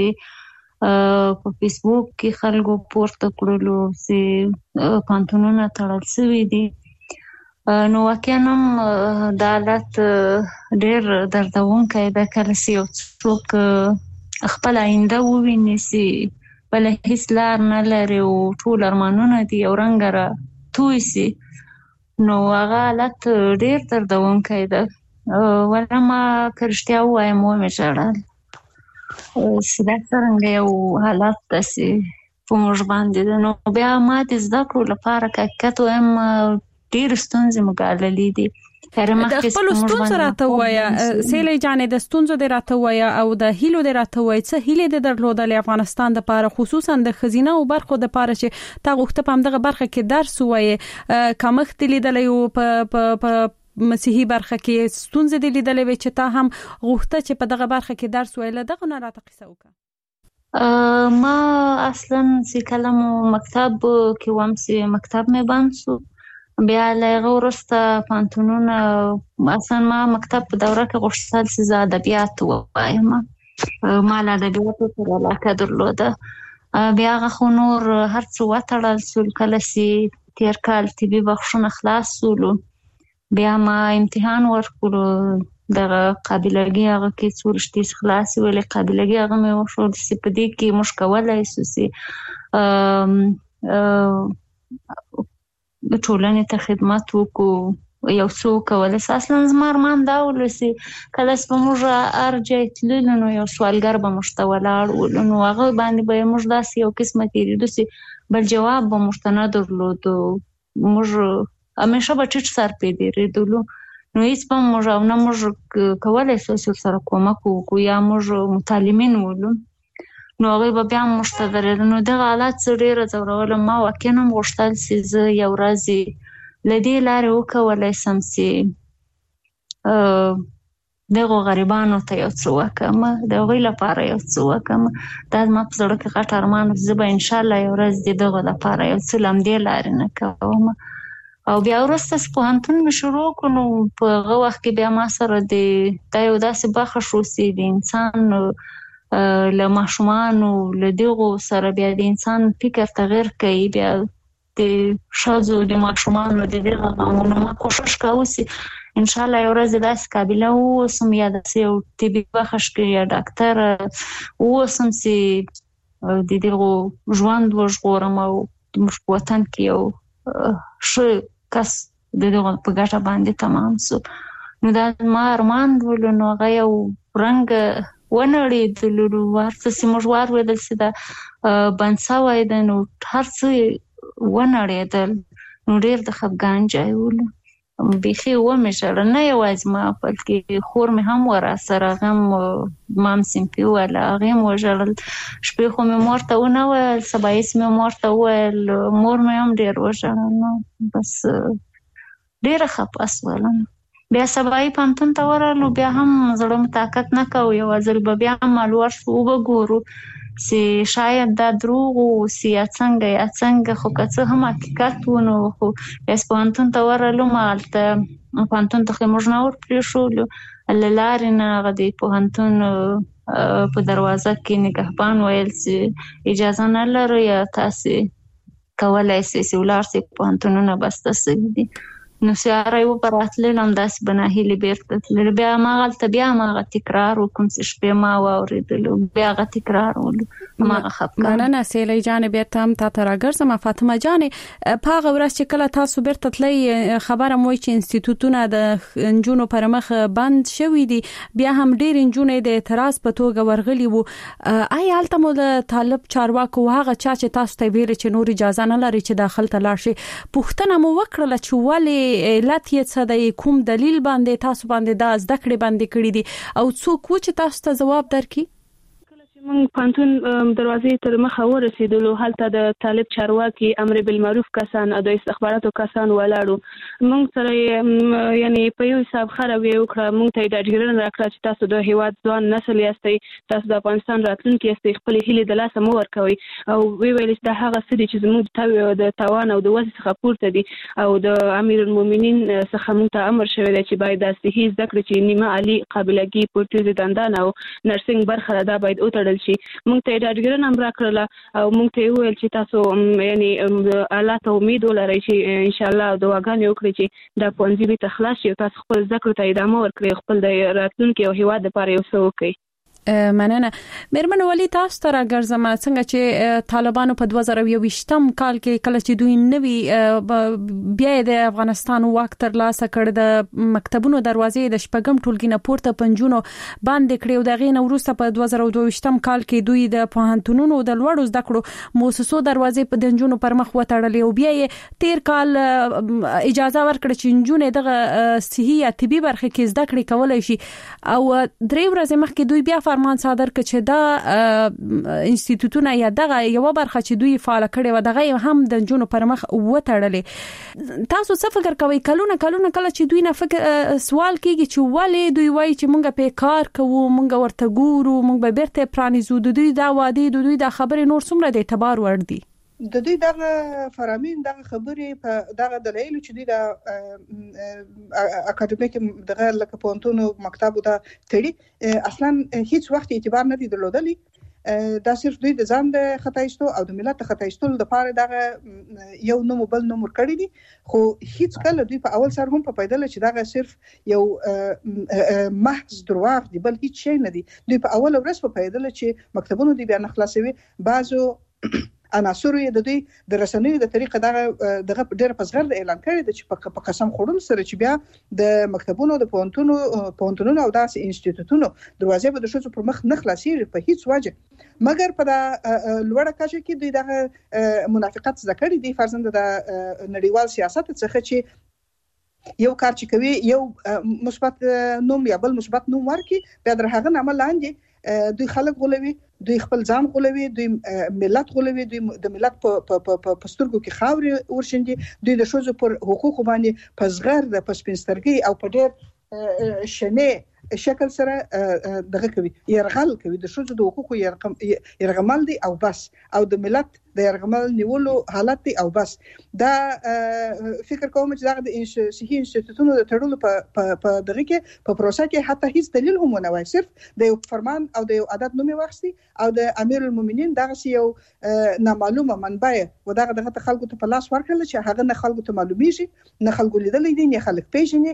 پسې په فیسبوک کې خلکو پورته کړلو چې پوهنتونونه تړل شوي دي. نو واقعا هم دا حالت ډېر دردونکی ده. کله چې یو څوک خپل آینده وویني چې بله هیڅ لار نه لري او ټول ارمانونه دي یو رنګه را توی سي، نو هغه حالت ډېر دردونکی ده. ورما کرشتیا وایم مې ژړل سدا څنګه یو حالت داسې په موږ باندې نو بیا ما د زده کړو لپاره حقیقت وایم ډېر ستونزې مو ګاللې دي د خپل ستونزو راته وایا سیلې جانې د ستونزو د راته وایا او د هیلو د راته وای څه هیلې د درلودل افغانستان د لپاره خصوصا د خزینه او برخو د لپاره چې تا غوښته په همدغه برخه کې درس وای کمخت لیدلې او په مسیحي برخه کې ستونزې د لیدلې و چې تا هم غوښته چې په دغه برخه کې درس وایله دغه نه راته قصه وکړه ما اصلا سی کلم مکتب کې وم سی مکتب مې بند شو بیا لغه ورسته پانتونون اصلا ما مکتب په دوره کې غوښتل چې زه ادبیات وایم ما له ادبیاتو سره علاقه درلوده بیا غو نور هر څه وتړل سول کله سي تیر کال طبي بخښنه خلاص سولو بیا ما امتحان ورکړو دغه قابلګي هغه کې څورشتي خلاص ویلې قابلګي هغه مې وشو د سپدې کې مشکولای سوسي د ټولنې ته خدمت وکړو یو څو کول اصلا زما ارمان دا ولسی کله چې موږ ارجه تلل نو یو سوالګر به مشتولاړ ولنو هغه باندې به موږ داسې یو قسمه کې دوسی بل جواب به مشتنه درلودو موږ همیشه به ټیټ سر پیډېدلو نو هیڅ په موږ او نه موږ کولای شو سره کومک وکړو یا موږ متعلمین ولو نو هغه به بیا مشتدرل نو د حالات ډیره ضروري ما وکینم غوښتل چې زه یو ورځ لدی لارې وکولای سم چې دغه غریبانو ته یو څه وکم د غوی لپاره یو څه وکم دا ما په زړه کې غټ ارمان زه به ان شاء الله یو ورځ دغه لپاره یو څه لم دی لارې نه کوم او بیا ورسته سپوهنتون مې شروع کړو په هغه وخت کې بیا ما سره د یو داسې برخه شو چې د انسان له ماشومانو له دغو سره بیا د انسان فکر تغیر کوي بیا د ښځو د ماشومانو د دغه غمونو ما کوشش کوو چې ان شاء الله یو ورځ داسې قابله واوسم یا داسې یو طبي بخښ یا ډاکټر واوسم چې د دغو ژوند وژغورم او موږ په وطن کې یو ښه کس د دغه په ګټه باندې تمام شو نو دا ما ارمان ولو نو هغه یو رنګ ونړېدلو ورته چې موږ واورېدل چې دا بند سوی دی نو هر څه ونړېدل نو ډېر د خفګان ځای ولو بیخي ومې ژړل نه یوازې ما بلکې خور مې هم وراسره هغه هم مام سیمپي وویله هغې هم وژړل شپې خو مې مور ته ونه ویل سبایس مې مور ته وویل مور مې هم ډېر وژړل نو بس ډېره خفه شولم بیا سبایي پوهنتون ته ورغلو بیا هم زړه مې طاقت نه کوو یو ځل به بیا هم مالور شو وګورو چې شاید دا دروغ وسي یا څنګه خو که څه هم حقیقت و نو خو بیا پوهنتون ته ورغلو هلته پوهنتون ته خو موږ نه ورپرېښولو له لارې نه هغه د پوهنتون په دروازه کې نگهبان ویل چې اجازه نه لرو یا تاسې کولی شئ چې ولاړ شئ پوهنتونونه بسته شوي دي نو سیاره یو پر اتلل هم داسې بناهیلې بیرته تلل بیا ما هلته بیا هماغه تکرار وکړم چې شپې ما واورېدلو بیا هغه تکرار ولو هماغه خفګان مننه سیلۍ جانې بیرته هم تا ته راګرځم فاطمه جانې په هغه ورځ چې کله تاسو بیرته تلئ خبره مو چې انسټیټوټونه د نجونو پر مخ بند شوي دي بیا هم ډېر نجونې د اعتراض په توګه ورغلي وو آیا هلته مو د طالب چارواکو هغه چا چې تاسو ته ویل چې نور اجازه نه لري چې داخل ته لاړ شي پوښتنه مو وکړله چې ولې علت یې څه دی کوم دلیل باندې تاسو باندې دا زده کړې باندې کړې دي او څوک و چې تاسو ته ځواب درکړي موږ پانتون دروازې تر مخه ورسېدلو هلته د طالب چارواکي امر بالمعروف کسان او د استخباراتو کسان ولاړو موږ سره یعنی په یو حساب خرابې وکړه موږ ته ډاډګیرنه راکړه چې تاسو د هیواد ځوان نسل یاستئ تاسو د افغانستان راتلونکي یاستئ خپل هیلې د لاسه مو ورکوئ او وی ویل چې دا هغه څه دي چې زموږ د توان او د وس څخه پورته دي او د امیر المؤمنین څخه موږ ته امر شوی دی چې باید د صحي زده کړې چې نیمه عالي قابلګي پورتیزي دندان او نرسنګ برخه دا باید وتړل شي موږ ته ډاډګیرنه هم راکړله او موږ ته وویل چې تاسو یعنی الله ته امید ولرئ چې ان شاء الله دعاګانې وکړئ چې دا ښوونځي بیرته خلاص شي او تاسو خپل زده کړو ته ادامه ورکړئ خپل د راتلونکي او هیواد لپاره یو څه وکړئ مننه. مېرمن ولی تاسو ته راګرځم څنګه چې طالبانو په 2022م کال کې کله چې دوی نوي بیا د افغانستان واک تر لاسه کړ د مکتبونو دروازې د شپږم ټولګي نه پورته پنځونو باندې کړې او دغه نه وروسته په 2022م کال کې دوی د پوهنتونونو د لوړو زده کړو مؤسسو دروازې په دنجونو پر مخ وتړلې او بیا یې تیر کال اجازه ورکړه چې نجونې دغه صحي یا طبي برخه کې زده کړې کولای شي او درې ورځې مخکې دوی بیا فرمان صادر کړ چې دا انسټیټیوټونه یا دغه یو برخه چې دوی فعال کړي و دغه هم د جنونو پر مخ وتړلې. تاسو څه فکر کوئ کله چې دوی نه فکر سوال کیږي چې ولې دوی وایي چې مونږ په کار کوو مونږ ورته ګورو مونږ به بیرته پرانیزو د دوی دا وادي د دوی دا خبره نور څومره د اعتبار وړ دي؟ د دوی دغه فرامین دغه خبرې په دغه دلایل چې دوی د اکاډمیک دغه لکه پونتونو مکتبو ته تړي اصلا هیڅ وخت اعتبار نه دی درلودلی. دا صرف دوی د ځان د خطایستو او د ملت خطایستو لپاره دغه یو نوم بل نوم ورکړی دي خو هیڅ کله دوی په اول سر هم په پیدل چې دغه صرف یو محض دروغ دی بل هیڅ شی نه دی. دوی په اول ورځ په پیدل چې مکتبونو دی بیا نه خلاصوي بعضو عناصر یې د دوی د رسنیو د طریقه دغه ډېر پسغر د اعلان کړی د چې په قسم خوړل سره چې بیا د مکتبونو د پونتونو او داسې انسټیټیوټونو دروازې به د شوڅو پر مخ نه خلاصيږي په هیڅ وجه مګر په لوړه کچه کې دوی دغه منافقت ذکر دي فرضاً د نړیوال سیاست څخه چې یو کار چې کوي یو مثبت نوم یا بل مثبت نوم ورکي بیا در هغه عمل لاندې دوی خلک غولوي دوی خپل ځان غولوي دوی ملت غولوي دوی د ملت په سترګو کې خاورې ورشندي دوی د شوزو پر حقوق باندې پسغر د پسپینسترګي او په ډېر شنه شکل سره دغه کوي يرغل کوي د شوزو د حقوقو يرغمل دي او بس او د ملت د يرغمل نیولو حالت دی او بس دا فکر کوم چې دا د صحي انسټیټیوټونو د تړلو په دغه کې په پروسه کې حتی هیڅ دلیل هم نه وای صرف د یو فرمان او د یو عدد نومي واخستي او د امیر المؤمنین دغه یو نامعلومه منبع و دغه خلکو ته په لاس ورکړل چې هغه نه خلکو ته معلومیږي نه خلکو لیدلې دي نه خلک پیژني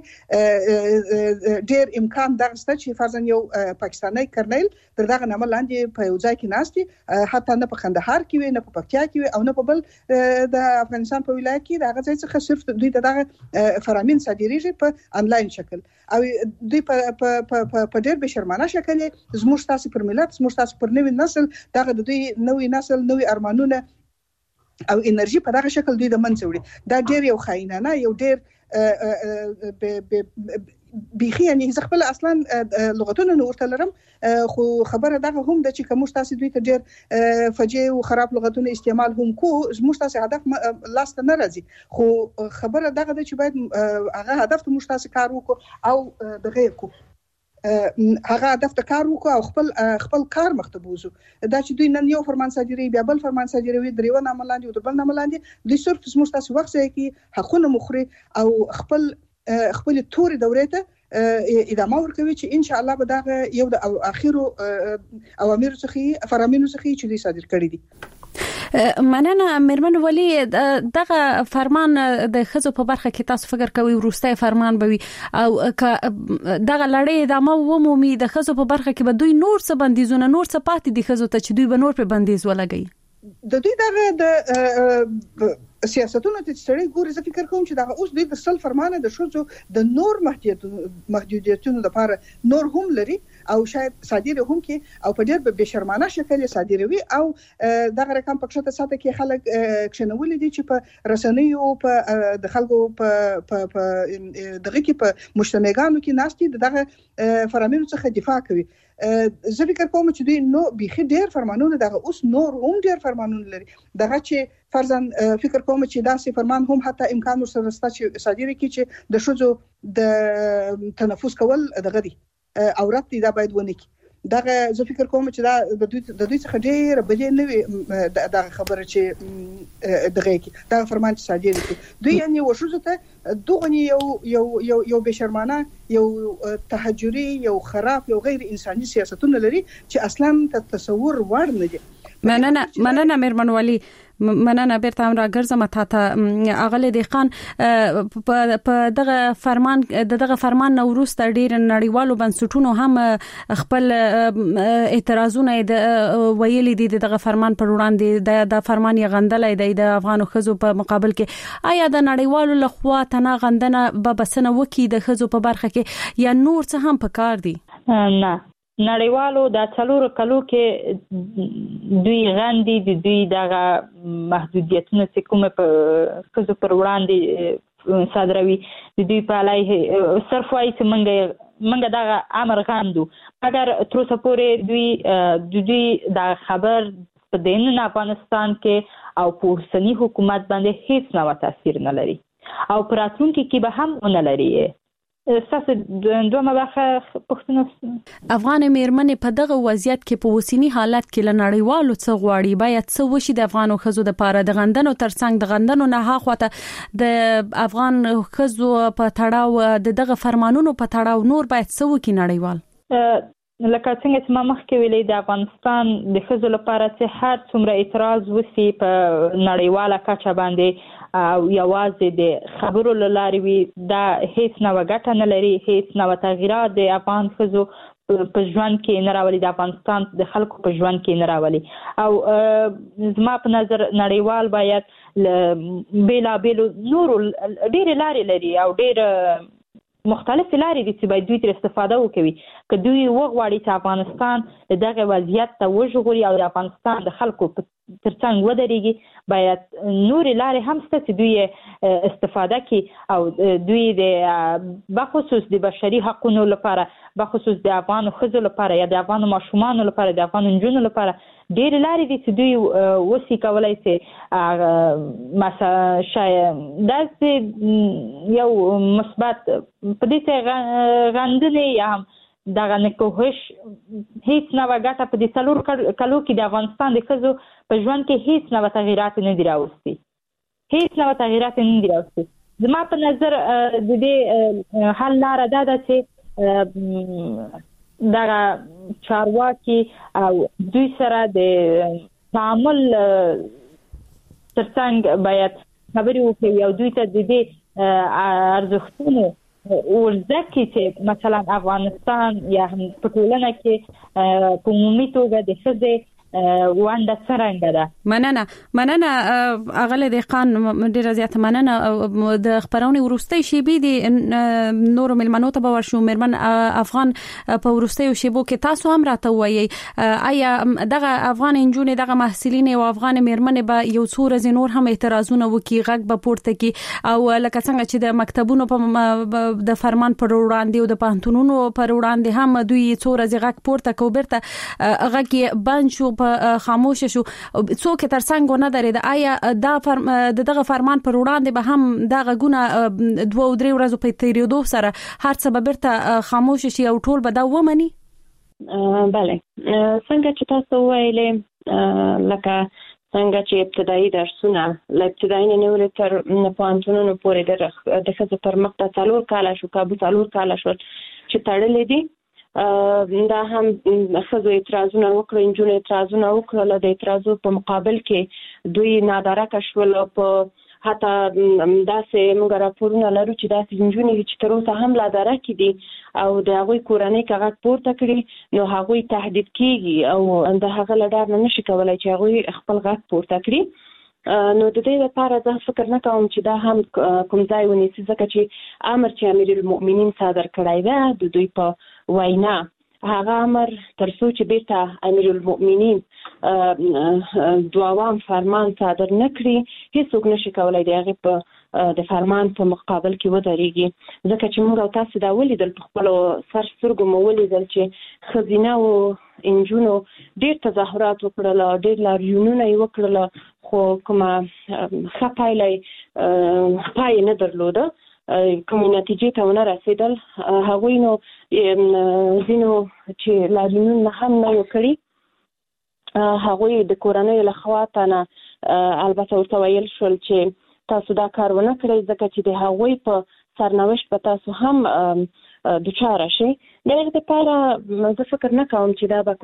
ډېر امکان دغه ست چې فرضاً یو پاکستاني کرنیل دغه نامه لاندې په یو ځای کې ناشتي حتی نه په کندهار کې وي نه په پکتیا کې وي او نه په بل د افغانستان په ولایت کې دغه ځای څخه صرف دوی دغه فرامین صادریږي په انلاین شکل او دوی په ډېر بشرمانه شکل زموږ تاسو پر ملت زموږ تاسو پر نوې نسل دغه د دوی نوې نسل نوې ارمانونه او انرژي په دغه شکل دوی د منځ وړي دا ډېر یو خاینانه یو ډېر بيخي يعني خپل اصلا لغتونه نورته لرم خو خبره دغه هم د چې کوم تاسو دوی ته ډېر فجیع او خراب لغتونه استعمال هم کو زموږ تاسو هدف لاست نه راځي خو خبره دغه د چې باید هغه هدف ته مش تاسو کار وکړو او دغه کو هغه هدف ته کار وکړو او خپل کار مختبوزو دا چې دوی نن یو فرمان صادري بیا بل فرمان صادروي دریو ناملاندي او بل ناملاندي دوی صرف زموږ تاسو وخت ځای کې حقونه مخري او خپل توري دورې ته ادامه ورکوي چې ان شاء الله به دا یو د اخیرو اوامر څخه فرامینو څخه چې دوی صادر کړی دي. مننه مېرمن ولی دغه فرمان د خزو په برخه کې تاسو فکر کوئ وروستي فرمان بوي او دغه لړۍ ادامه ومومي د خزو په برخه کې به دوی نور څه بندیزونه نور څه پاتې دي خزو ته چې دوی به نور په بندیز ولګي د دوی دغه د سیاستونو ته ستړي ګوري زه فکر کوم چې دا اوس د سل فرمانه د شوزو د نور محدودیتونو لپاره نور هم لري او شاید صادره هم کې او په ډېر بشرمانه شکل صادروي او دغه رقم پکښه ته ساته کې خلک کښنول دي چې په رسنیو په د خلکو په دغه کې په مجتمعګانو کې ناشتي دغه فرامینو څخه دفاع کوي. زه فکر کوم چې دوی نو بيخي ډېر فرمانونه دغه اوس نور هم ډېر فرمانونه لري دغه چې فرضاً فکر کوم چې داسې فرمان هم حتی امکان ورسره ستا چې صادره کی چې د شوزو د تنفس کول دغه دي عورت دی دا باید ونه کی دغه زه فکر کوم چې دا د دوی څخه ډېر بلې نه دغه خبره چې دغه کی دا فرمان چې صادره کی دوی یعنی وشوزو ته دغه یو بشرمانه یو تهجری یو خراب یو غیر انساني سیاستونه لري چې اصلا تصور وړ نه دي مننه میرمن ولی مننه بیرته را ګرځم ته اغله دی خان په دغه فرمان نوروز تر ډیر نړیوالو بنسټونو هم خپل اعتراضونه ویلي دي دغه فرمان پر وړاندې د فرمان یې غندلای دی د افغانو خزو په مقابل کې آیا د نړیوالو لخوا تنا غندنه به بسنه وکي د خزو په برخه کې یا نور څه هم پکار دي؟ نه، نړیوالو د 4 کلو کې دوی غندي د دوی دغه محدودیتونه چې کومه په خزو پر وړاندې صادروي د دوی په علیه صرف وايي چې منګه دغه امر غندو اگر تر اوسه پورې دوی د خبر په دین افغانستان کې او په اوسنی حکومت باندې هیڅ نوع تاثیر نه لري او پر راتلونکي کې به هم نه لري. اساس دوه مباحث پښتنو افغان میرمنې په دغه وضعیت کې په وسینی حالت کې لنړیوالو څه غواړي باید څه وشي د افغانو خزو د پاره د غندنو ترڅنګ د غندنو نه هاخواته د افغان خزو په تړاو دغه فرمانونو په تړاو نور باید څه وکړي نړیوال؟ لکه څنګه چې ما مخکې ویلې د افغانستان د خزو لپاره چې هر څومره اعتراض وسی په نړیواله کچه باندې او یوازې د خبرو لاري وي دا هیڅ نوع ګټه نه لري، هیڅ نوع تغیرات د افغان خزو په ژوند کې نه راولي، د افغانستان د خلکو په ژوند کې نه راولي او زما په نظر نړیوال باید بیلابیلو نورو ډېر لاري لري او ډېر مختلف لاري دي چې باید دوی تر استفاده وکړي که دوی وغواړي چې افغانستان دغه وضعیت ته وژغوري او د افغانستان د خلکو ترڅنګ ودرېږي باید نور لاري هم شته چې دوی استفاده کړي او دوی د بخصوص د بشري حقوقو لپاره بخصوص د افغان خزو لپاره یا د افغان ماشومان لپاره د افغان نجونو لپاره ډېر لاري دي چې دوی وسی کولای شي مثلا شاید داسې یو مثبت په دې څه غندلې یا هم دغه نکوهش هیڅ نوع ګټه په دې 4 کلو کې د افغانستان د خزو په ژوند کې هیڅ نوع تغیرات نه دي راوستي، هیڅ نوع تغیرات نه دي راوستي. زما په نظر د دې حل لاره دا ده چې دغه چارواکي او دوی سره د تعامل ترڅنګ باید خبرې وکړي او دوی ته د دې ارزښتونو ورزکه چې مثلا افغانستان یا په ټولنه کې په عمومي توګه د خزې وانده څرنګه ده. مننه اغله د خان ډیره زیات مننه د خبرونه ورستۍ شیبې دي نور ملمنو ته باور شو مرمن افغان په ورستۍ شیبو کې تاسو هم راته وایي آیا دغه افغان انجونې دغه محصلین او افغان مرمن به یو څو ورځې نور هم اعتراضونه وکي غږ به پورته کی او لکه څنګه چې د مکتبونو په د فرمان پر وړاندې او د پانتونونو پر وړاندې هم دوی څو ورځې غږ پورته کو برته غږ بند شو خاموش شو څوک ترڅنګ نه درید آیا دغه فرمان پر وړاندې به هم دغه غونه 2-3 ورځې په تیریدو سره هر څه به برته خاموش شي او ټول به دا ومني؟ بله څنګه چې تاسو ویلې لکه څنګه چې ابتدایي درسونه له ابتدایي نه ولې تر پوهنتونونو پورې د ښځو پر مخ ته 4 کاله شو کابو 4 کاله شو چې تړلې دي دا هم ښځو اعتراضونه وکړل، نجونې اعتراضونه وکړل، د اعتراضو په مقابل کې دوی نادارکه شول په حتی داسې موږ راپورونه لرو چې داسې نجونې چې تر اوسه هم لادارکې دي او د هغوی کورنۍ که غږ پورته کړي نو هغوی تهدید کیږي او د هغه له ډار نه نشي کولی چې هغوی خپل غږ پورته کړي. نو د دې لپاره زه فکر نه کوم چې دا هم کوم ځای ونیسي ځکه چې امر چې امیر المؤمنین صادر کړی دی د دوی په وینا هغه امر تر څو چې بیرته امیر المؤمنین دوام فرمان صادر نه کړي هیڅوک نشي کولی د هغې په د فرمان په مقابل کې ودرېږي ځکه چې موږ او تاسو دا ولیدل په خپلو سر سترګو مو ولیدل چې ښځینه و انجونو ډېر تظاهرات وکړل، ډېر لاریونونه یې وکړل خو کومه ښه پای نه درلوده، کومې نتیجې ته ونه رسېدل. هغوی نو ځینو چې لاریونونه هم نه وو کړي هغوی د کورنیو له خوا نه البته ورته ویل شول چې تاسو دا کار ونه کړئ ځکه چې د هغوی په سرنوشت به تاسو هم دوچاره شي. دغه لپاره زه فکر نه کوم چې دا به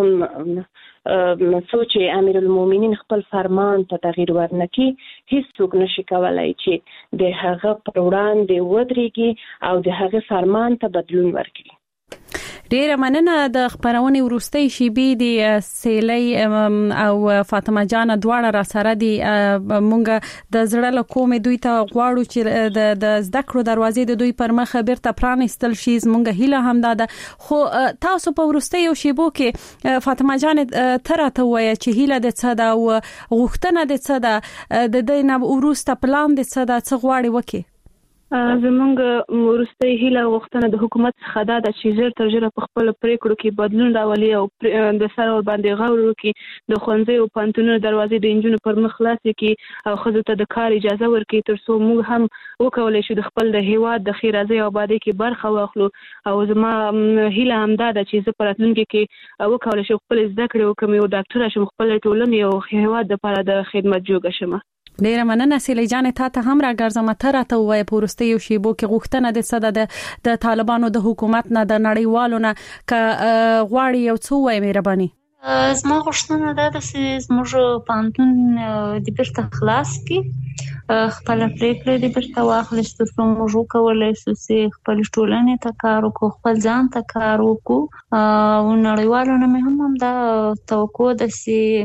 کوم سوچ امیر المؤمنین خپل فرمان ته تغییر ورنکړي. هیڅوک نشي کولای چې د هغه پر وړاندې ودرېږي او د هغه فرمان ته بدلون ورکړي. ډیره مننه. د خبرونې ورستۍ شیبې د سیلۍ او فاطمه جان دواړه را سره دي. مونږ د زړه له کومې دوی ته غواړو چې د زده کړو دروازې د دوی پر مخ بیرته پرانیستل شي. مونږ هیله هم ده. خو تاسو په ورستۍ شیبو کې فاطمه جان تراته وایي چې هیله د څه ده او غوښتنه د څه ده، د دې نه ورسته پلان د څه ده، څه غواړي وکړي؟ زمونږ ورستۍ هیله غوښتنه د حکومت څخه دا ده چې ژر تر ژره په خپل پریکړو کې بدلون راولي او د سره ور باندې غور وکړي، د ښوونځي او پوهنتونونو دروازې د انجونو پر مخ خلاصې کړي او ښځو ته د کار اجازه ورکړي، ترڅو موږ هم وکولای شو د خپل د هیواد د ښېرازۍ او آبادۍ کې برخه واخلو. او زما هیله هم دا ده چې زه په راتلونکي کې وکولای شم خپل زده کړې وکړم او ډاکټره شم، خپل ټولنې او هیواد لپاره د خدمت جوګه شم. ډیره مننه سیلۍ جان. ته هم راګرځم ته راته وایې په وروستیو شیبو کې غوښتنه د څه ده د طالبانو د حکومت نه، د نړیوالو نه، که غواړي یو څه وایي مهرباني. زما غوښتنه دا ده چې زموږ پوهنتون د بیرته خلاص کړي، خپل پریکړې د بیرته واخلي، ترڅو موږ وکولای شو چې خپل ټولنې ته کار وکړو، خپل ځان ته کار وکړو. او نړیوالو نه مې هم دا توقع ده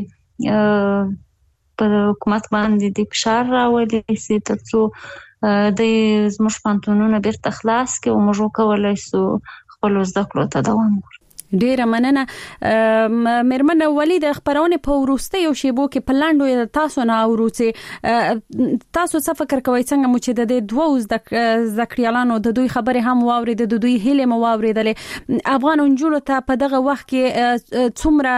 چې پر حکومت باندې د فشار راولي چې ترڅو د زموږ پوهنتونونه بیرته خلاص کړي او موږ وکولای شو خپل زده کړو ته دوام ورکړو. ډیره مننه. مېرمن ولي د خبرونه په ورستیو شیبو کې پلاندو تاسو نه اورو چې تاسو څه فکر کوئ څنګه مو چې د دوه ذکریالانو د دوی خبره هم واورید، د دوی هیله مو واوریدلې، افغان انجولو ته په دغه وخت کې څومره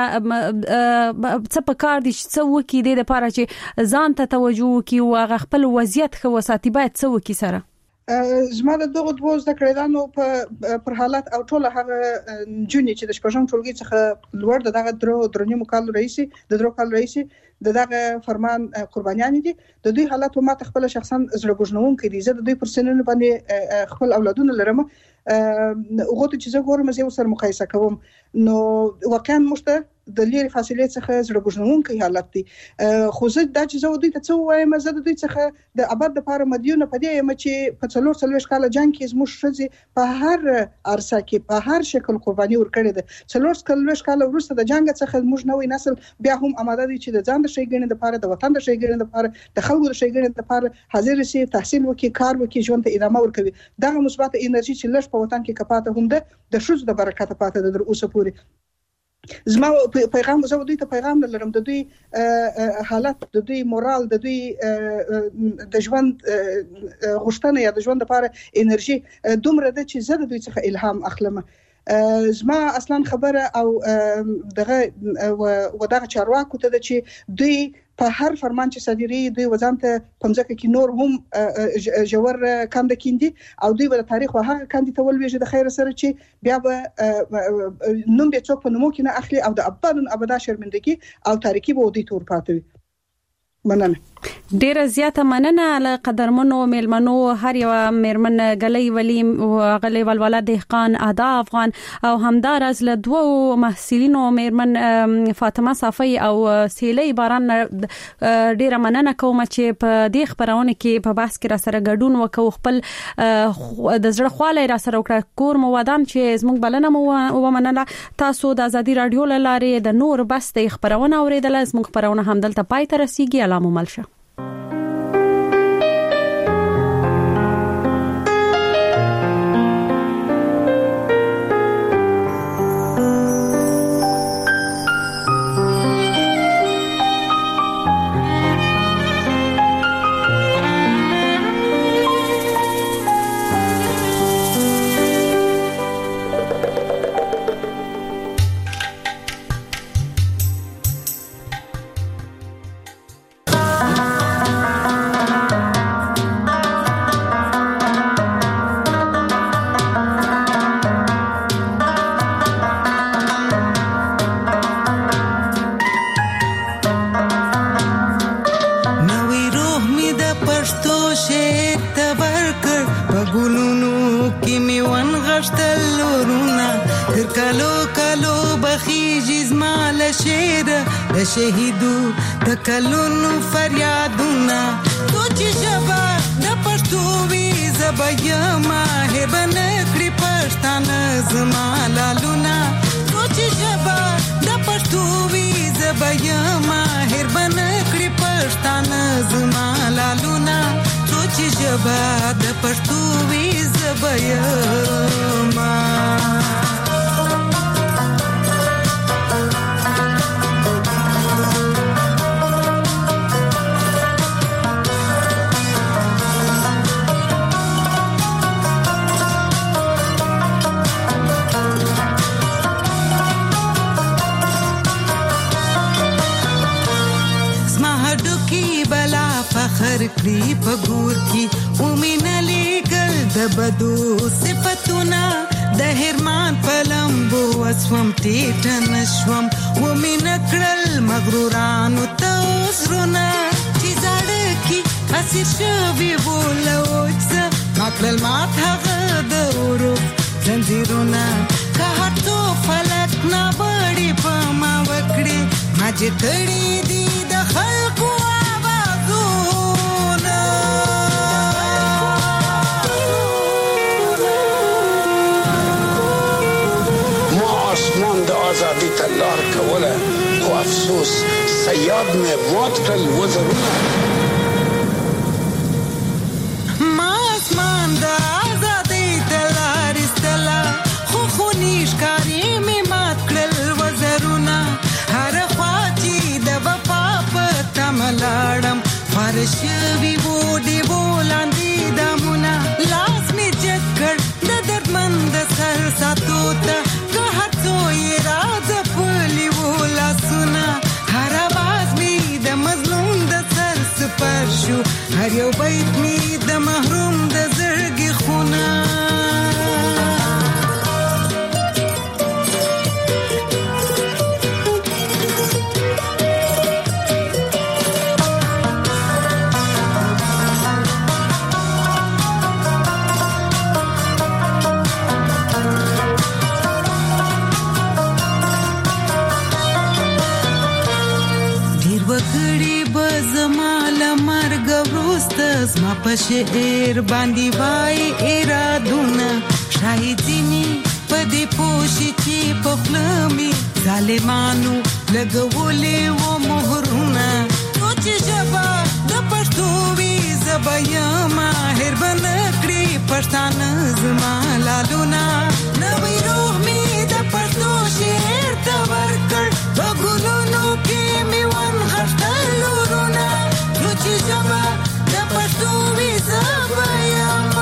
څه پکار دي چې وکي د لپاره چې ځان ته توجه وکي او خپل وضعیت خو ساتي باید څه وکي سره؟ زما د دغه دوه زده کړیدانو پر حالت او ټول هغه جونی چې د شپږم ټولګي څخه لوړ دغه درنیمو کال رئیسي د درو کال رئیسي دغه فرمان قربانیان دي، د دوی حالت ما خپل شخصا زړه ګوښنونکې دي. زه د دوی پر سنونو باندې خپل اولادونه لرم، هغه ته چې زه ګورم زه سره مقایسه کوم، نو واقعا مشته د لري فاصله څخه زړه ګوښنونکې حالت دي. خو زه دا چې زه دوی ته څه وایم، زه د دوی څخه د ابد لپاره مدیونه پدې یم چې په 4 کال جنگ کې زموږ شذې په هر عرصه کې په هر شکل قرباني ورکړي ده. 4 کال وروسته د جنگ څخه زموږ نوې نسل بیا هم آماده دي چې د ځان د شیګنې لپاره، د وطن د شیګنې لپاره، د خلکو د شیګنې لپاره حاضر شي، تحصیل وکړي، کار وکړي، ژوند ته ادامه ورکوي. دغه مثبت انرژي چې لږ په وطن کې کپاته هم ده د شوز د برکت پاته د اوسه پوري. زما پیغام زه دوی ته پیغام لرم، د دوی حالت، د دوی مورال، د دوی د ژوند غوښتنه یا د ژوند لپاره انرژي دومره ده چې زه د دوی څخه الهام اخلم. زما اصلا خبره او دغه چارواکو ته ده چې دوی په هر فرمان چې صادري دوی وزن ته پمځکه کې نور هم جوړ کاند کیندي او دوی به تاریخ او هغه کاندي ته ولويږي د خیر سره چې بیا به نوم به څوک په نومو کې نه اخلي او د ابدا شرمندگی او تاریکی به دوی تور پاتوي. مننه. ډیره زیاته مننه له قدرمنو میلمنو، هر یو میرمن غلی ولی او غلی ولوله دهقان ادا افغان او همدار از له دوه محصلینو میرمن فاطمه صافی او سیلۍ باران ډیره مننه کوم چې په دې خبرونه کې په بحث کې را سره ګډون وکاو، خپل د زړه خواله را سره وکړه. کور مو ودان چې زموږ بلنه مو ومنله. تاسو د ازادي رادیو لاره د نور بس د خبرونه اوریدل، زموږ خبرونه هم دلته پای ته رسیدي. علامه ملشه. شهیدو د کلونو فریادونه سوچ ژبه د پښتو وی زبیا ماهر بنکړي پښتانه زما لالونه سوچ ژبه د پښتو وی زبیا ماهر بنکړي پښتانه زما لالونه سوچ ژبه د پښتو وی زبیا ما فخر کړی په ګور کې ومنلې ګل د بدو صفاتونه د هرمان پلمبو وسوم ټیټ نشوم ومنکړل مغرورانو تاسرونه چې زړه کې اسیر شوی بولوځ ماکل مات هغه د ورو زنجیرونه که هټو فلک نه بړې په ما وکړي ما چې کړې دي د خلکو آزادی تلار کوله خو افسوس سیاد مې مات کړل وزرونه ما اسمان د آزادی تلار استلا خو خونیش کاری مې مات کړل وزرونه هر خوا چې د وفا په تملاړم فارش وی وډي بولاندې دمونه لاس مې چکر د دردمند سر ساتو ته هر یو بیت می د محروم د زړګي خونه ډیر وکړي بزمال مرګ زما په شعر باندې وای ارادونه شاید ځینی په دې پوښي چې په خلمي ظالمانو لګولې و مهرونه سوچ ژبه د پښتو وی زبیا ماهر بنکړي پښتانه زما لالونه نوې روح می د پښتو شعر ته ورکړ په ګلونو کې می ون غښتل ورونه سوچ ژبه پښتو وی زبیا ما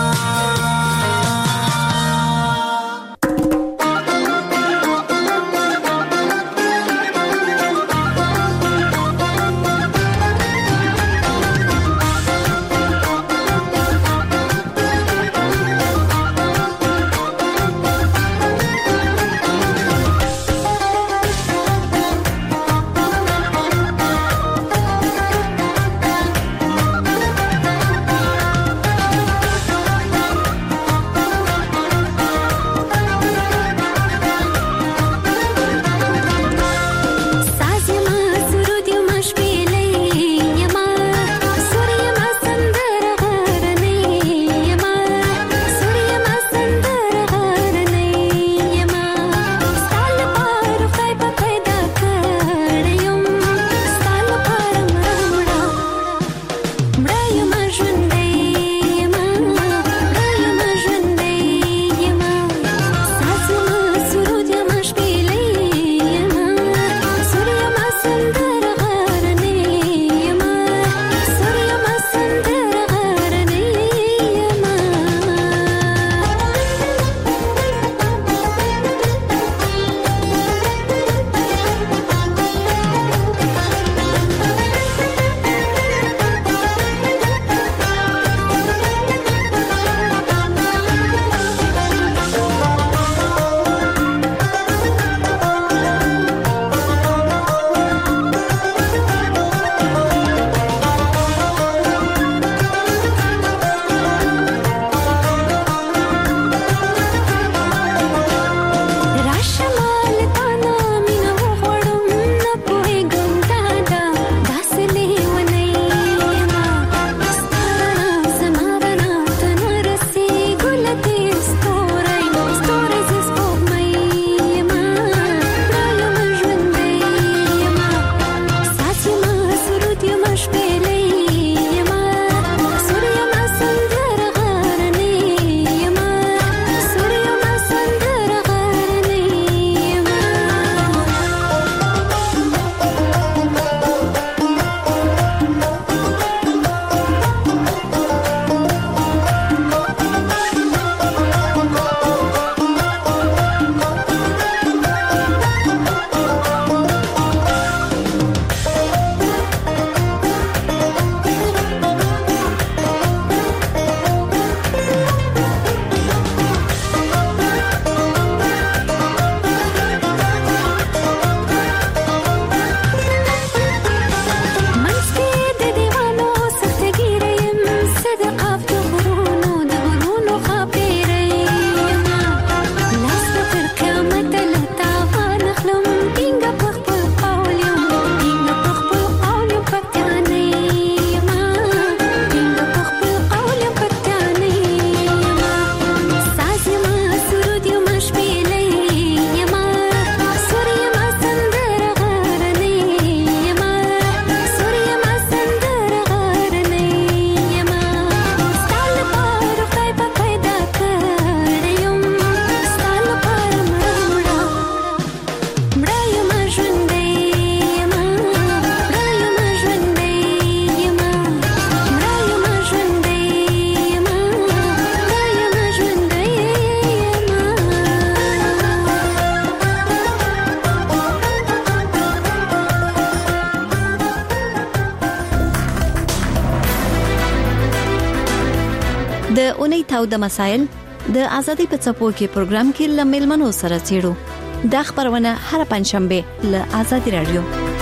د اونۍ تاو د مسائل د ازادي په څپو کې پروګرام کې لمل منو سره چیرو د خبرونه هر پنځشنبه له ازادي رادیو.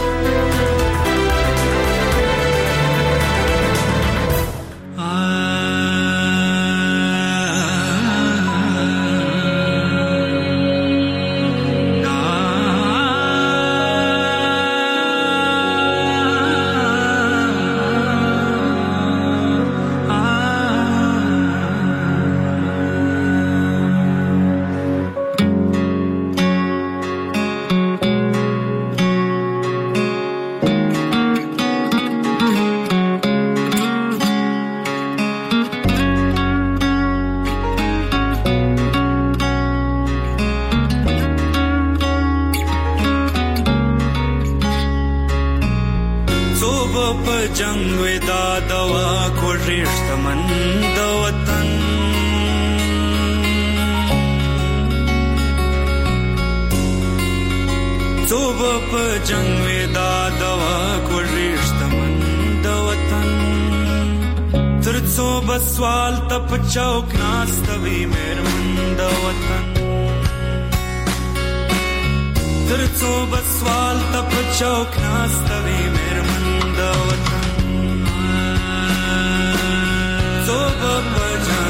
चौक नास्तवी मेरमंद वतन तरचो बसवाल तप चौक नास्तवी मेरमंद वतन जो बपजन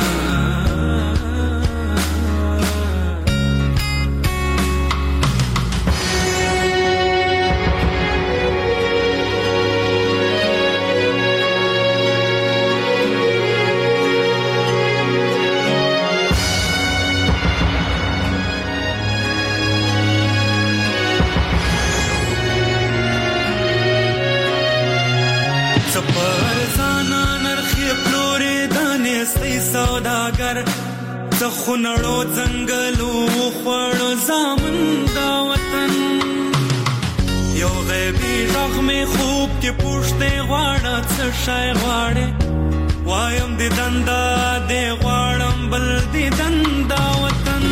सौदागर څخونړو ځنګلو خوړو زامن دا وطن یو غیبی رغم خوب کې پوښتې غواړه څه شای غواړې وایم دې دندا دې غواړم بل دې دندا وطن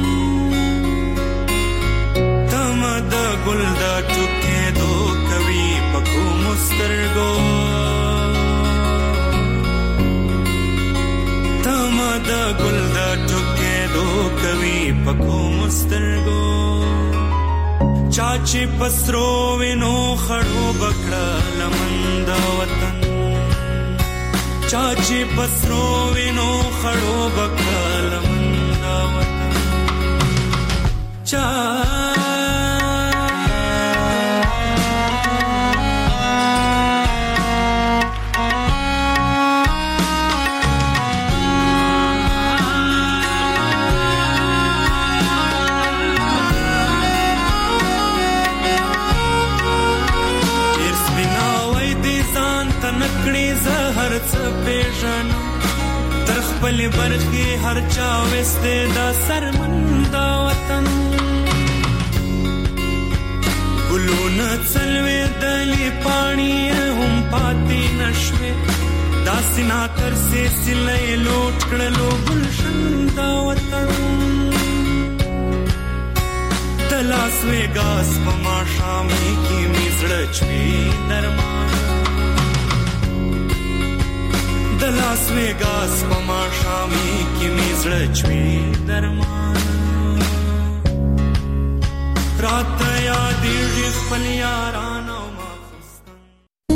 تم د ګل د ټوکې دو کوي پکو مسترګو د ګل د ټوکې دو کوي پکو مسترګو چاچی پسرو وینو خړو بکړه لمند وطن چاچی پسرو وینو خړو بکړه لمند وطن چا تر خپل برخي هر چا وسته دا سرمند وطن ګلونه څلوي دلی پانی هم پاتې نشوي دا سینا تر سي سلې لوټ کړلو ګلشن دا وطن دلاس وګاس په ما شامي کې مزړه چوي درمان دلاس وګاس په ما شامي کې مزړه چوي درمان رات یاد دې خپل یاران